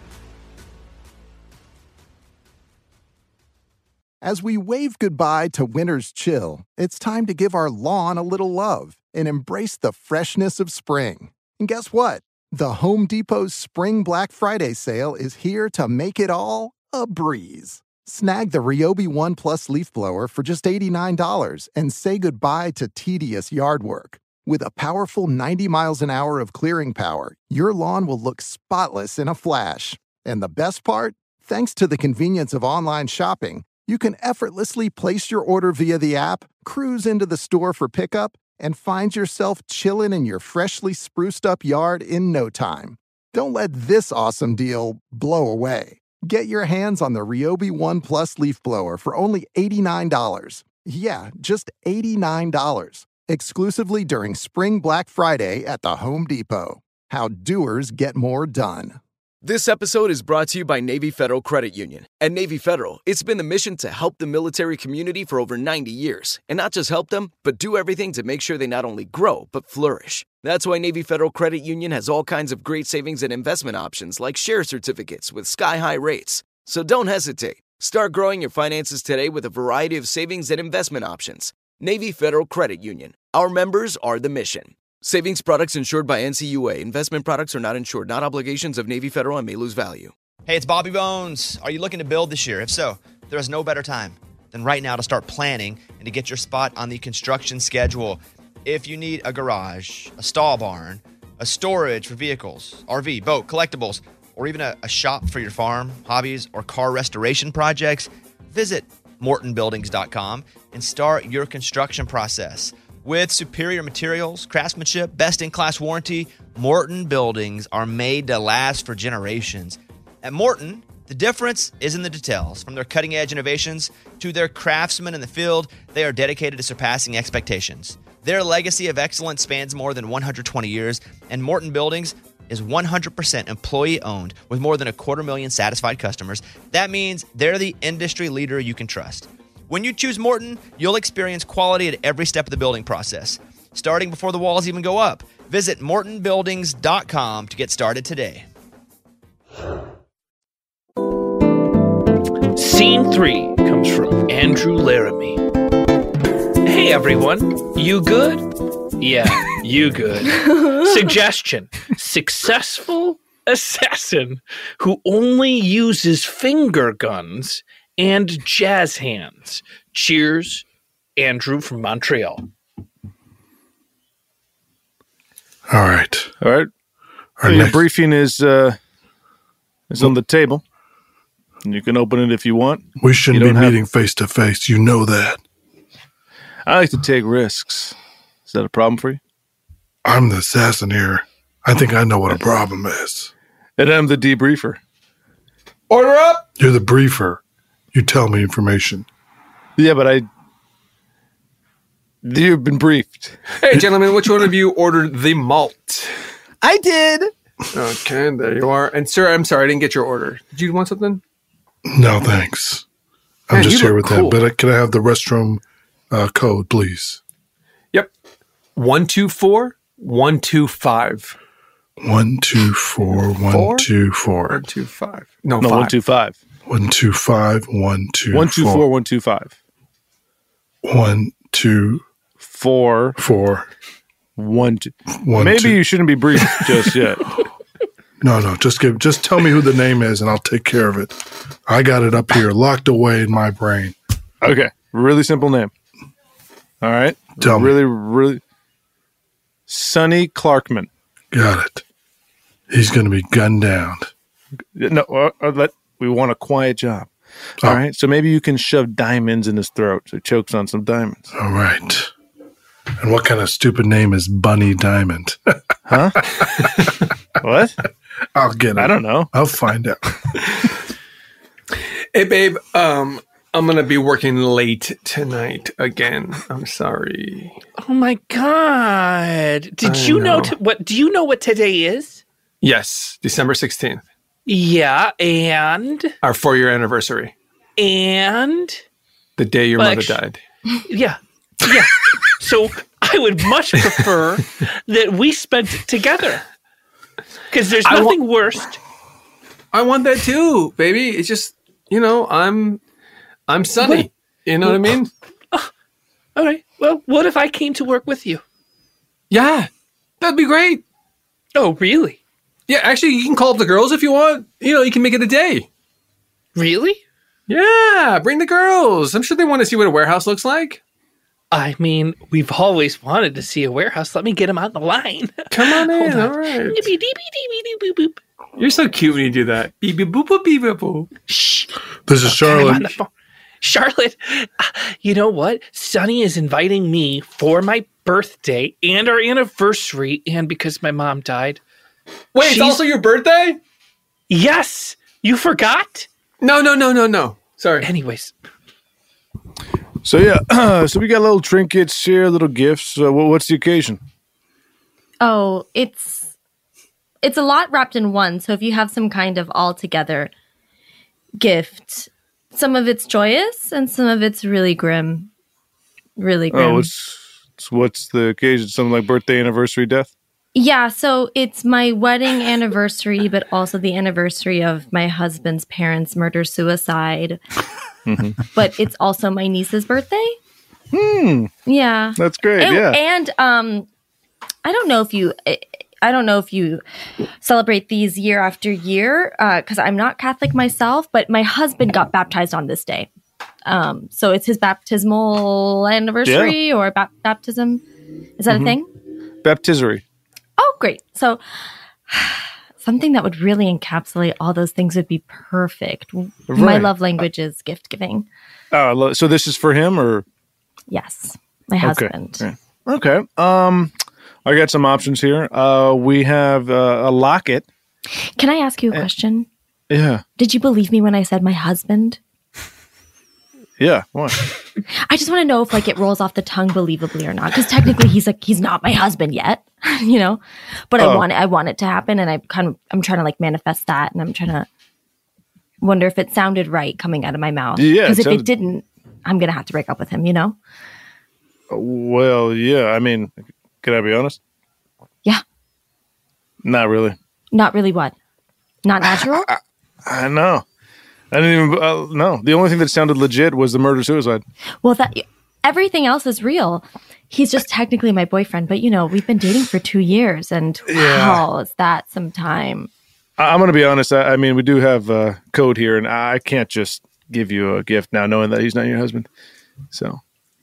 As we wave goodbye to winter's chill, it's time to give our lawn a little love and embrace the freshness of spring. And guess what? The Home Depot's Spring Black Friday sale is here to make it all a breeze. Snag the Ryobi One Plus leaf blower for just eighty-nine dollars and say goodbye to tedious yard work. With a powerful ninety miles an hour of clearing power, your lawn will look spotless in a flash. And the best part? Thanks to the convenience of online shopping, you can effortlessly place your order via the app, cruise into the store for pickup, and find yourself chilling in your freshly spruced up yard in no time. Don't let this awesome deal blow away. Get your hands on the Ryobi One Plus leaf blower for only eighty-nine dollars. Yeah, just eighty-nine dollars. Exclusively during Spring Black Friday at the Home Depot. How doers get more done. This episode is brought to you by Navy Federal Credit Union. At Navy Federal, it's been the mission to help the military community for over ninety years. And not just help them, but do everything to make sure they not only grow, but flourish. That's why Navy Federal Credit Union has all kinds of great savings and investment options like share certificates with sky-high rates. So don't hesitate. Start growing your finances today with a variety of savings and investment options. Navy Federal Credit Union. Our members are the mission. Savings products insured by N C U A. Investment products are not insured, not obligations of Navy Federal and may lose value. Hey, it's Bobby Bones. Are you looking to build this year? If so, there is no better time than right now to start planning and to get your spot on the construction schedule. If you need a garage, a stall barn, a storage for vehicles, R V, boat, collectibles, or even a, a shop for your farm, hobbies, or car restoration projects, visit Morton Buildings dot com and start your construction process. With superior materials, craftsmanship, best-in-class warranty, Morton Buildings are made to last for generations. At Morton, the difference is in the details. From their cutting-edge innovations to their craftsmen in the field, they are dedicated to surpassing expectations. Their legacy of excellence spans more than one hundred twenty years, and Morton Buildings is one hundred percent employee-owned with more than a quarter million satisfied customers. That means they're the industry leader you can trust. When you choose Morton, you'll experience quality at every step of the building process, starting before the walls even go up. Visit Morton Buildings dot com to get started today. Scene three comes from Andrew Laramie. Hey everyone, you good? Yeah, you good. Suggestion: successful assassin who only uses finger guns and jazz hands. Cheers, Andrew from Montreal. All right. All right. Our Your next- briefing is uh, is on the table. And you can open it if you want. We shouldn't You be don't have- meeting face to face. You know that. I like to take risks. Is that a problem for you? I'm the assassin here. I think I know what a problem is. And I'm the debriefer. Order up! You're the briefer. You tell me information. Yeah, but I... You've been briefed. Hey, gentlemen, which one of you ordered the malt? I did. Okay, there you are. And sir, I'm sorry, I didn't get your order. Did you want something? No, thanks. I'm Man, just you here with look cool. that. But uh, can I have the restroom uh, code, please? Yep. One two four one two five. One two four one Four? two four. One two five. No, No, five. one two five. One two five one two One two four one two five. One two Four four one two. one Maybe two. you shouldn't be briefed just yet. No, no, just give, just tell me who the name is, and I'll take care of it. I got it up here, locked away in my brain. Okay, really simple name. All right, tell really, me. really, Sonny Clarkman. Got it. He's going to be gunned down. No, uh, uh, let we want a quiet job. All Oh. right, so maybe you can shove diamonds in his throat so he chokes on some diamonds. All right. And what kind of stupid name is Bunny Diamond? Huh? What? I'll get it. I don't know. I'll find out. Hey, babe. Um, I'm gonna be working late tonight again. I'm sorry. Oh my god! Did I you know, know. t- what? Do you know what today is? Yes, December sixteenth, Yeah, and our four-year anniversary, and the day your Well, mother actu- died. yeah, yeah. So I would much prefer that we spent it together because there's I wa- nothing worse. I want that too, baby. It's just, you know, I'm, I'm Sunny. What? You know what I mean? All right. Well, what if I came to work with you? Yeah, that'd be great. Oh, really? Yeah, actually, you can call up the girls if you want. You know, you can make it a day. Really? Yeah, bring the girls. I'm sure they want to see what a warehouse looks like. I mean, we've always wanted to see a warehouse. Let me get them on the line. Come on in. Hold on. All right. Nippy, deepy, deepy, deepy, boop, boop. You're so cute when you do that. Beep, beep, boop, boop, beep, boop, boop. Shh. This is I'm on Charlotte. the phone. Charlotte, uh, you know what? Sonny is inviting me for my birthday and our anniversary, and because my mom died. Wait, it's She's- also your birthday? Yes. You forgot? No, no, no, no, no. Sorry. Anyways. So yeah, so we got little trinkets here, little gifts. Uh, wha- what's the occasion? Oh, it's it's a lot wrapped in one. So if you have some kind of all together gift, some of it's joyous and some of it's really grim. Really grim. Oh, what's what's the occasion? Something like birthday, anniversary, death? Yeah, so it's my wedding anniversary, but also the anniversary of my husband's parents' murder suicide. Mm-hmm. But it's also my niece's birthday. Hmm. Yeah. That's great. And, yeah. and um I don't know if you I don't know if you celebrate these year after year because I'm not Catholic myself, but my husband got baptized on this day. Um, so it's his baptismal anniversary or ba- baptism. Is that Mhm. a thing? Baptisery. Oh, great. So something that would really encapsulate all those things would be perfect. My Right. love language is gift giving. Oh, I lo- so this is for him, or Yes, my husband. Okay. Okay. Um, I got some options here. Uh, we have uh, a locket. Can I ask you Eh. a question? Yeah. Did you believe me when I said my husband? Yeah. What? I just want to know if like it rolls off the tongue believably or not. Because technically he's like he's not my husband yet, you know. But I Oh. want it, I want it to happen, and I kind of I'm trying to like manifest that, and I'm trying to wonder if it sounded right coming out of my mouth. Yeah, it Because if sounded- it didn't, I'm gonna have to break up with him. You know. Well, yeah. I mean, can I be honest? Yeah. Not really. Not really. What? Not natural. I know. I didn't even. Uh, no. The only thing that sounded legit was the murder suicide. Well, that everything else is real. He's just technically my boyfriend, but you know we've been dating for two years, and Yeah. wow, is that some time? I- I'm going to be honest. I, I mean, we do have uh, code here, and I can't just give you a gift now, knowing that he's not your husband. So.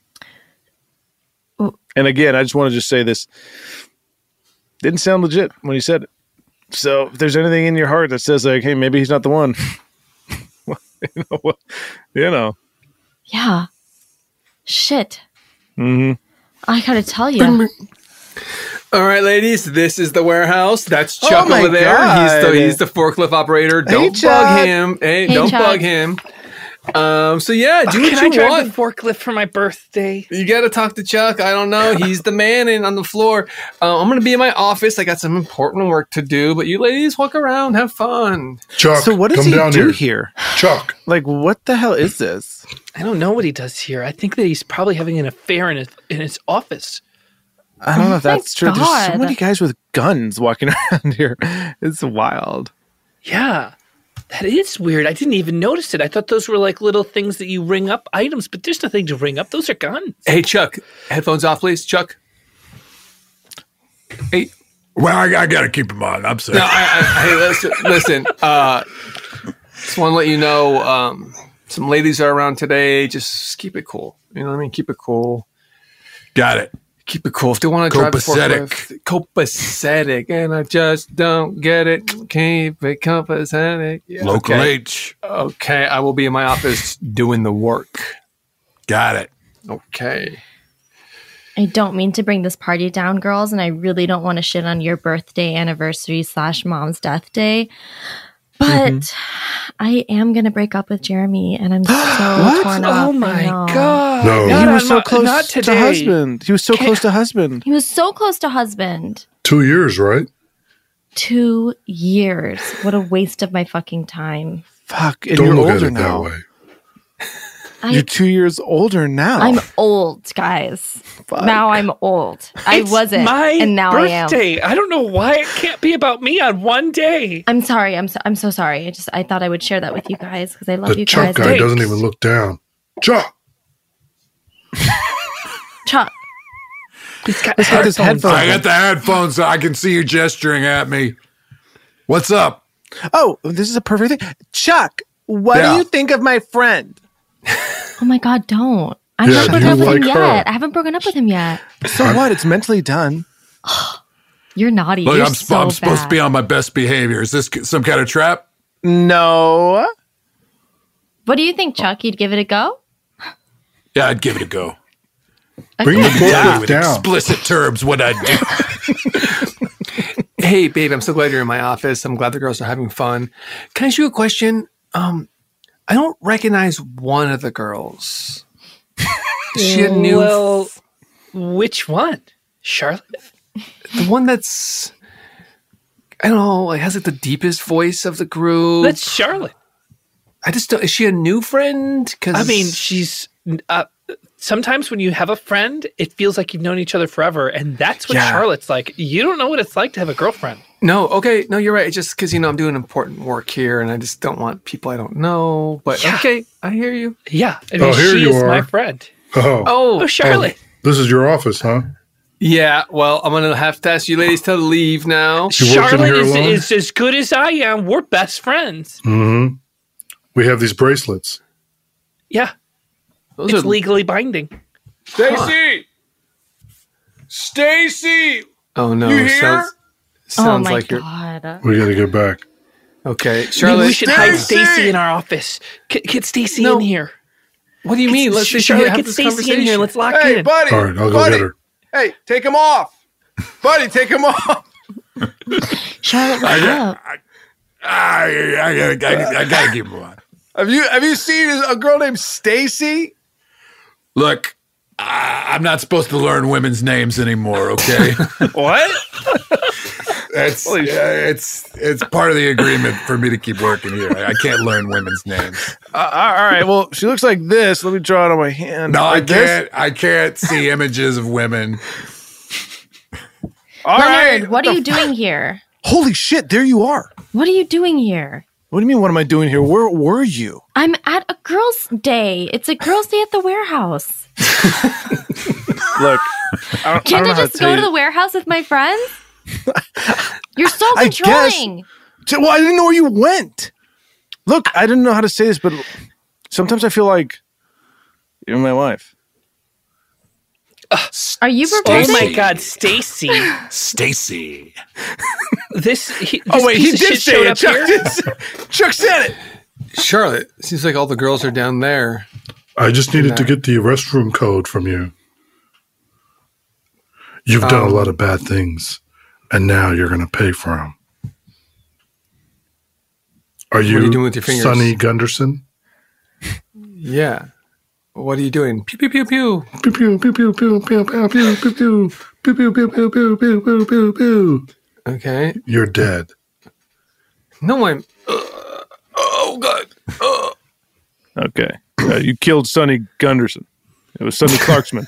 And again, I just want to just say this didn't sound legit when he said it. So if there's anything in your heart that says like, hey, maybe he's not the one, you know, what- you know. Yeah. Shit. Mm-hmm. I gotta tell you. All right, ladies, this is the warehouse. That's Oh Chuck my over there. He's God. the, he's the forklift operator. Hey, Don't Chuck. bug him. Hey, Hey, don't Chuck. bug him. Um. So yeah, do Uh, what can you I drive want. the forklift for my birthday? You got to talk to Chuck. I don't know. He's the man in on the floor. Uh, I'm going to be in my office. I got some important work to do, but you ladies walk around, have fun. Chuck, So what does come he down do here. here? Chuck. Like, what the hell is this? I don't know what he does here. I think that he's probably having an affair in his in his office. I don't know if Oh my that's true. There's so God. many guys with guns walking around here. It's wild. Yeah. That is weird. I didn't even notice it. I thought those were like little things that you ring up items, but there's nothing to ring up. Those are guns. Hey, Chuck, headphones off, please. Chuck. Hey, Well, I, I got to keep him on. I'm sorry. No, I, I, hey, listen, listen. Uh, just want to let you know, um, some ladies are around today. Just keep it cool. You know what I mean? Keep it cool. Got it. Keep it cool. If they want to drive the Copacetic. forklift, copacetic, and I just don't get it. Keep it copacetic. Yeah, Local okay. H. Okay, I will be in my office doing the work. Got it. Okay. I don't mean to bring this party down, girls, and I really don't want to shit on your birthday, anniversary slash mom's death day. But mm-hmm. I am going to break up with Jeremy, and I'm so torn up. Oh my God. No. He was so not, close not to today. husband. He was so Can't- close to husband. He was so close to husband. Two years, right? Two years. What a waste of my fucking time. Fuck. And Don't you're look at older it now. that way. I, You're two years older now. I'm old, guys. Fuck. Now I'm old. I It's wasn't, my and now birthday. I am. I don't know why it can't be about me on one day. I'm sorry. I'm so, I'm so sorry. I just I thought I would share that with you guys because I love The you Chuck guys. guy doesn't even look down. Chuck! Chuck. He's got Let's get his headphones. I got the headphones so I can see you gesturing at me. What's up? Oh, this is a perfect thing. Chuck, what Yeah. do you think of my friend? Oh my God! Don't. I'm Yeah, not do broken you up with him like her? yet. I haven't broken up with him yet. So what? It's mentally done. You're naughty. Look, You're I'm, so I'm supposed bad. to be on my best behavior. Is this some kind of trap? No. What do you think, Chuck? You'd give it a go? Yeah, I'd give it a go. Bring the Yeah, forklift with down. explicit terms, what I'd do. Hey, babe, I'm so glad you're in my office. I'm glad the girls are having fun. Can I ask you a question? Um, I don't recognize one of the girls. Is she a new? Well, which one? Charlotte? The one that's, I don't know, like has like the deepest voice of the group. That's Charlotte. I just don't. Is she a new friend? Because I mean, she's. Uh, sometimes when you have a friend, it feels like you've known each other forever, and that's what Yeah. Charlotte's like. You don't know what it's like to have a girlfriend. no, okay, no, you're right. It's just because you know I'm doing important work here, and I just don't want people I don't know. But Yeah. okay, I hear you. Yeah, I mean, Oh, here she you is are. my friend. Oh. Oh, Oh, Charlotte. This is your office, huh? yeah. Well, I'm gonna have to ask you ladies to leave now. You working Charlotte here is, alone? is as good as I am. We're best friends. Mm-hmm. We have these bracelets. Yeah, Those it's are legally binding. Stacy! Stacy! Oh no! You here? Sounds, Oh sounds my like you're God. We got to get back. okay, Maybe Charlotte. we should hide Stacy! Stacy in our office. Get, get Stacy No. in here. What do you mean? Let's just Charlotte, have get this Stacy in conversation. here. Let's lock Hey, in. buddy! All right, I'll go buddy. get her. Hey, take him off! buddy, take him off! Charlotte, what's up? I, I, gotta, I, I gotta keep him on. Have you have you seen a girl named Stacy? Look, I, I'm not supposed to learn women's names anymore, okay? What? That's uh, it's it's part of the agreement for me to keep working here. I, I can't learn women's names. Uh, all right, well, she looks like this. Let me draw it on my hand. No, I Like this? can't. I can't see images of women. All Leonard, right. what are you doing here? Holy shit, there you are. What are you doing here? What do you mean, what am I doing here? Where were you? I'm at a girls' day. It's a girls' day at the warehouse. Look, I don't, Can't I, I, don't know how just to go tell to you. the warehouse with my friends? You're so I guess- controlling. Well, I didn't know where you went. Look, I didn't know how to say this, but sometimes I feel like you're my wife. Are you Oh proposing? my God, Stacy! Stacy. This. He, this Oh wait, he piece of did shit say showed it. up Chuck, here. did say- Chuck said it. Charlotte, seems like all the girls are down there. I just needed to get the restroom code from you. You've done a Um, lot of bad things, and now you're going to pay for them. Are you, are you doing with your fingers? Sonny Gunderson? Yeah. What are you doing? Pew pew pew pew. Pew pew pew pew pew pew pew pew pew pew pew pew pew pew pew pew pew pew pew. Okay. You're dead. No, I'm. Uh, oh God. Uh. Okay, uh, you killed Sonny Gunderson. It was Sonny Clarksman.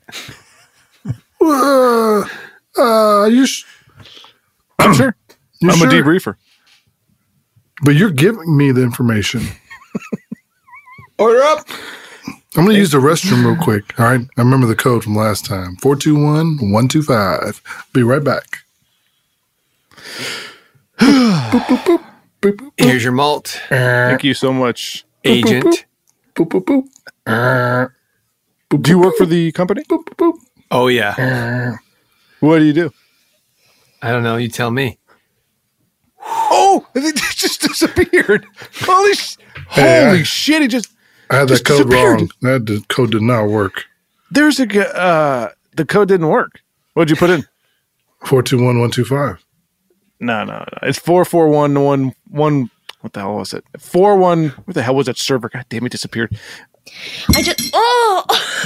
Uh, uh, you sh- I'm sure. You I'm sure? a debriefer. But you're giving me the information. Order up. I'm going to use the restroom real quick. All right. I remember the code from last time. four two one, one two five. Be right back. Here's your malt. Thank you so much, Agent. Boop, boop, boop. Uh, boop, do you work for the company? Boop, boop, boop. Oh, yeah. Uh, what do you do? I don't know. You tell me. Oh, it just disappeared. Holy, sh- Hey, holy I- shit! He just I had just that code disappeared. wrong. That the code did not work. There's a g- uh, the code didn't work. What'd you put in? Four two one one two five. No, no, no. It's four four one one one. What the hell was it? Four one. What the hell was that server? God damn, it disappeared. I just oh.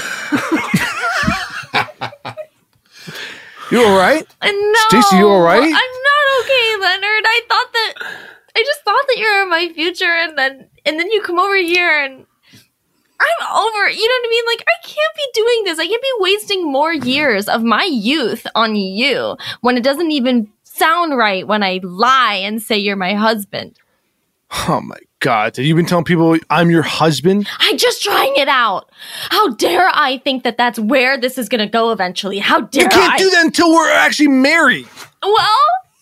You all right? No, Stacey, you all right? I'm not okay, Leonard. I thought that I just thought that you were in my future, and then and then you come over here, and I'm over. You know what I mean? Like, I can't be doing this. I can't be wasting more years of my youth on you when it doesn't even sound right when I lie and say you're my husband. Oh my God! Have you been telling people I'm your husband? I'm just trying it out. How dare I think that that's where this is going to go eventually? How dare You can't I? do that until we're actually married. Well,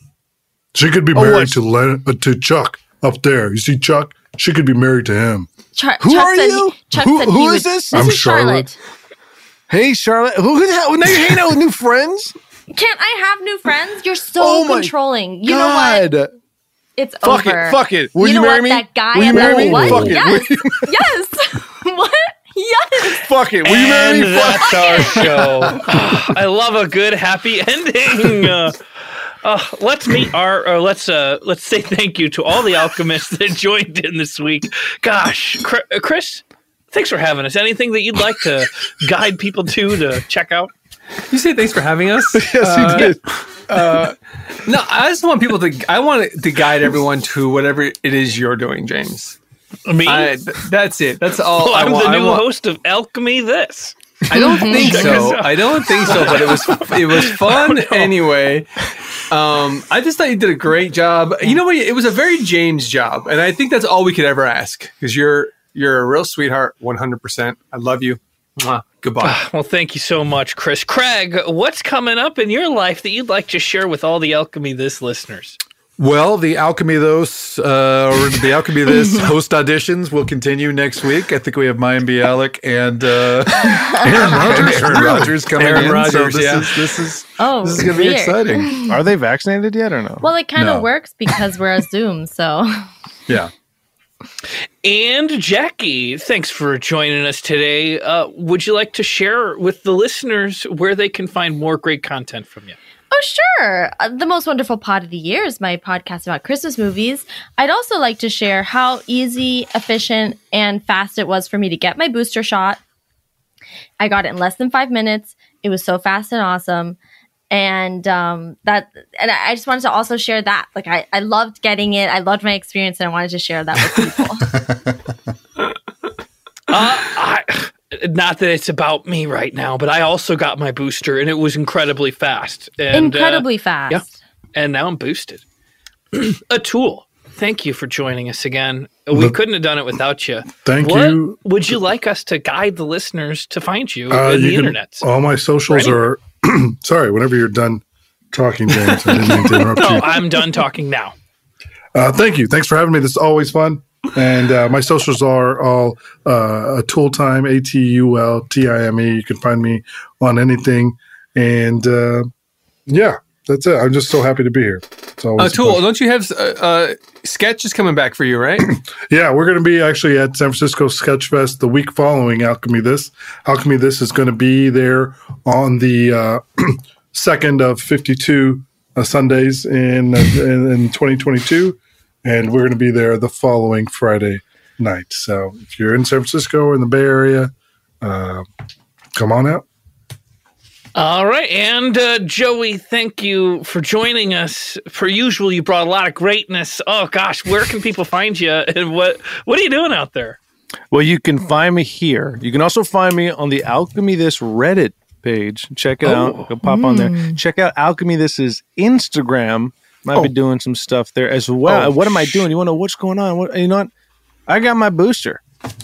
She could be Oh, married what? to Len- uh, to Chuck up there. You see Chuck? She could be married to him. Char- Who Chuck are said you? He, Chuck Who- said who he is would- this? This I'm is Charlotte. Charlotte. Hey, Charlotte. Who the hell? Now you're hanging out with new friends? Can't I have new friends? You're so Oh my controlling. You know what? God. It's Fuck over. it. Fuck it. Will you you know marry what? me? That guy Will you at marry that me? what? Fuck it. Yes. Will you- Yes. What? Yes. Fuck it. Will you marry And me? that's Fuck our it. show. I love a good happy ending. Uh, uh, let's meet our. Uh, let's uh, let's say thank you to all the alchemists that joined in this week. Gosh, Chris, uh, Chris, thanks for having us. Anything that you'd like to guide people to to check out? You say thanks for having us. Yes, Uh, you did. Uh, no, I just want people to. I want to guide everyone to whatever it is you're doing, James. Me? I, th- that's it. That's all. Well, I I'm want. the I new want- host of Alchemy This. I don't think Check so. us out. I don't think so. But it was it was fun anyway. Um, I just thought you did a great job. You know what? It was a very James job, and I think that's all we could ever ask because you're you're a real sweetheart. one hundred percent. I love you. Mwah. Goodbye. Well, thank you so much, Chris. Craig, what's coming up in your life that you'd like to share with all the Alchemy This listeners? Well, the Alchemy Those, uh, or the Alchemy This host auditions will continue next week. I think we have Mayim Bialik and uh, Aaron Rodgers. Aaron Rodgers coming Aaron in. Rodgers, so this yeah. is this is Oh, this is gonna be weird. exciting. Are they vaccinated yet or no? Well, it kind of No. works because we're a Zoom, so. Yeah. And Jackie, thanks for joining us today. Uh, would you like to share with the listeners where they can find more great content from you? Oh, sure. Uh, the Most Wonderful Pod of the Year is my podcast about Christmas movies. I'd also like to share how easy, efficient, and fast it was for me to get my booster shot. I got it in less than five minutes. It was so fast and awesome. And um, that, and I I just wanted to also share that. Like, I, I loved getting it. I loved my experience, and I wanted to share that with people. Uh, I, not that it's about me right now, but I also got my booster, and it was incredibly fast. And, uh, Incredibly fast. Yeah, and now I'm boosted. Atul, thank you for joining us again. We Look- couldn't have done it without you. Thank what you. Would you like us to guide the listeners to find you Uh, in you the can- internet? All my socials Ready? are. Sorry, whenever you're done talking, James, I didn't mean to interrupt No, you. I'm done talking now. Uh, thank you. Thanks for having me. This is always fun. And uh, my socials are all uh, Atul Time, A T U L T I M E. You can find me on anything. And uh, yeah, that's it. I'm just so happy to be here. It's Uh, always a Tool, pleasure. don't you have uh, uh, sketch is coming back for you, right? Yeah, we're going to be actually at San Francisco Sketch Fest the week following Alchemy This. Alchemy This is going to be there on the uh, second of fifty-two uh, Sundays in, uh, in in twenty twenty-two, and we're going to be there the following Friday night. So if you're in San Francisco or in the Bay Area, uh, come on out. All right, and uh, Joey, thank you for joining us. Per usual, you brought a lot of greatness. Oh gosh, where can people find you, and what what are you doing out there? Well, you can find me here. You can also find me on the Alchemy This Reddit page. Check it Oh. out. Go pop on there. Mm. Check out Alchemy This's Instagram. Might be Oh. doing some stuff there as well. Oh, what am I doing? You want to know what's going on? What, you know what? I got my booster.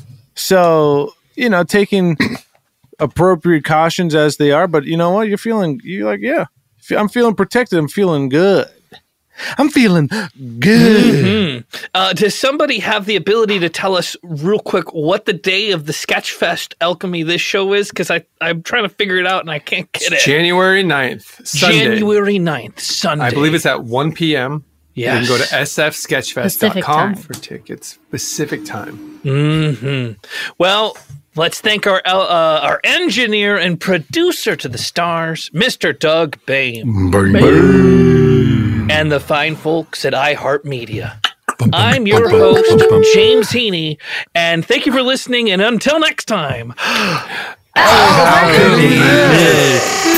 So, you know, taking appropriate cautions as they are, but you know what? You're feeling, you're like, yeah, I'm feeling protected. I'm feeling good. I'm feeling good. Mm-hmm. Uh, does somebody have the ability to tell us real quick what the day of the Sketchfest Alchemy This show is? Because I'm trying to figure it out and I can't get it. January ninth, Sunday. January ninth, Sunday. I believe it's at one p.m. Yes. You can go to s f sketchfest dot com for tickets. Specific time. Mm-hmm. Well, let's thank our uh, our engineer and producer to the stars, Mister Doug Boehm. Boehm. And the fine folks at iHeartMedia. I'm your host, James Heaney, and thank you for listening, and until next time. Alchemy This.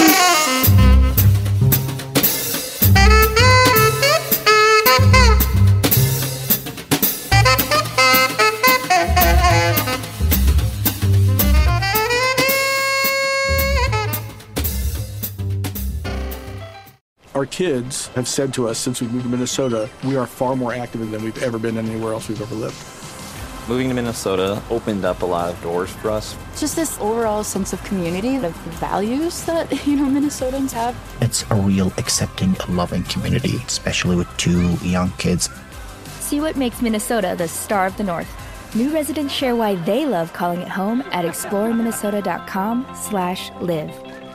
Our kids have said to us since we moved to Minnesota, we are far more active than we've ever been anywhere else we've ever lived. Moving to Minnesota opened up a lot of doors for us. Just this overall sense of community, of values that, you know, Minnesotans have. It's a real accepting, loving community, especially with two young kids. See what makes Minnesota the star of the North. New residents share why they love calling it home at explore minnesota dot com slash live.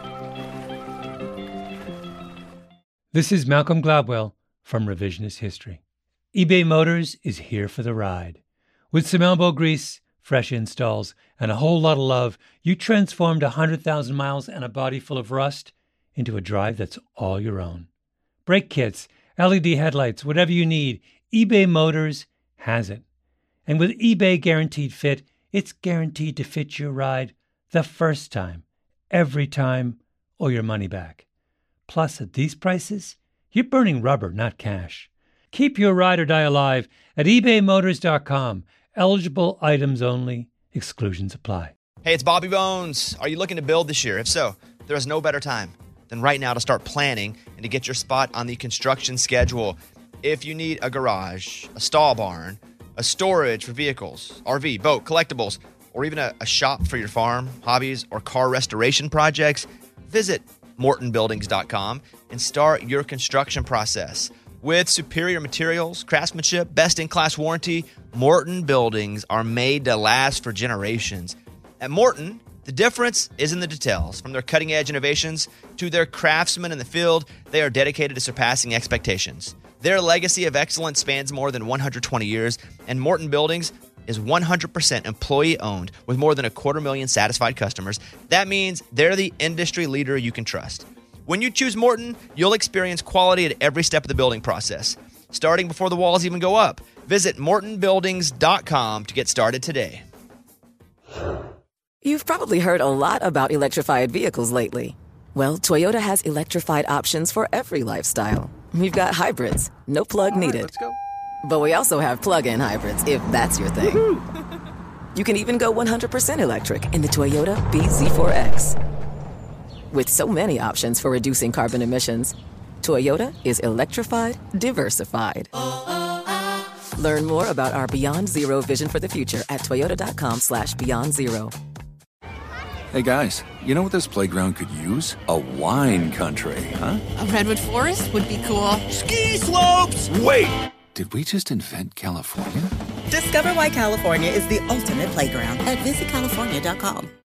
This is Malcolm Gladwell from Revisionist History. eBay Motors is here for the ride. With some elbow grease, fresh installs, and a whole lot of love, you transformed one hundred thousand miles and a body full of rust into a drive that's all your own. Brake kits, L E D headlights, whatever you need, eBay Motors has it. And with eBay Guaranteed Fit, it's guaranteed to fit your ride the first time, every time, or your money back. Plus, at these prices, you're burning rubber, not cash. Keep your ride or die alive at ebay motors dot com. Eligible items only. Exclusions apply. Hey, it's Bobby Bones. Are you looking to build this year? If so, there is no better time than right now to start planning and to get your spot on the construction schedule. If you need a garage, a stall barn, a storage for vehicles, R V, boat, collectibles, or even a, a shop for your farm, hobbies, or car restoration projects, visit morton buildings dot com and start your construction process. With superior materials, craftsmanship, best-in-class warranty, Morton Buildings are made to last for generations. At Morton, the difference is in the details. From their cutting-edge innovations to their craftsmen in the field, they are dedicated to surpassing expectations. Their legacy of excellence spans more than one hundred twenty years, and Morton Buildings is one hundred percent employee-owned with more than a quarter million satisfied customers. That means they're the industry leader you can trust. When you choose Morton, you'll experience quality at every step of the building process, starting before the walls even go up. Visit morton buildings dot com to get started today. You've probably heard a lot about electrified vehicles lately. Well, Toyota has electrified options for every lifestyle. We've got hybrids, no plug needed. Let's go. But we also have plug-in hybrids, if that's your thing. You can even go one hundred percent electric in the Toyota B Z four X. With so many options for reducing carbon emissions, Toyota is electrified, diversified. Learn more about our Beyond Zero vision for the future at toyota.com slash beyond zero. Hey guys, you know what this playground could use? A wine country, huh? A redwood forest would be cool. Ski slopes! Wait! Did we just invent California? Discover why California is the ultimate playground at visit california dot com.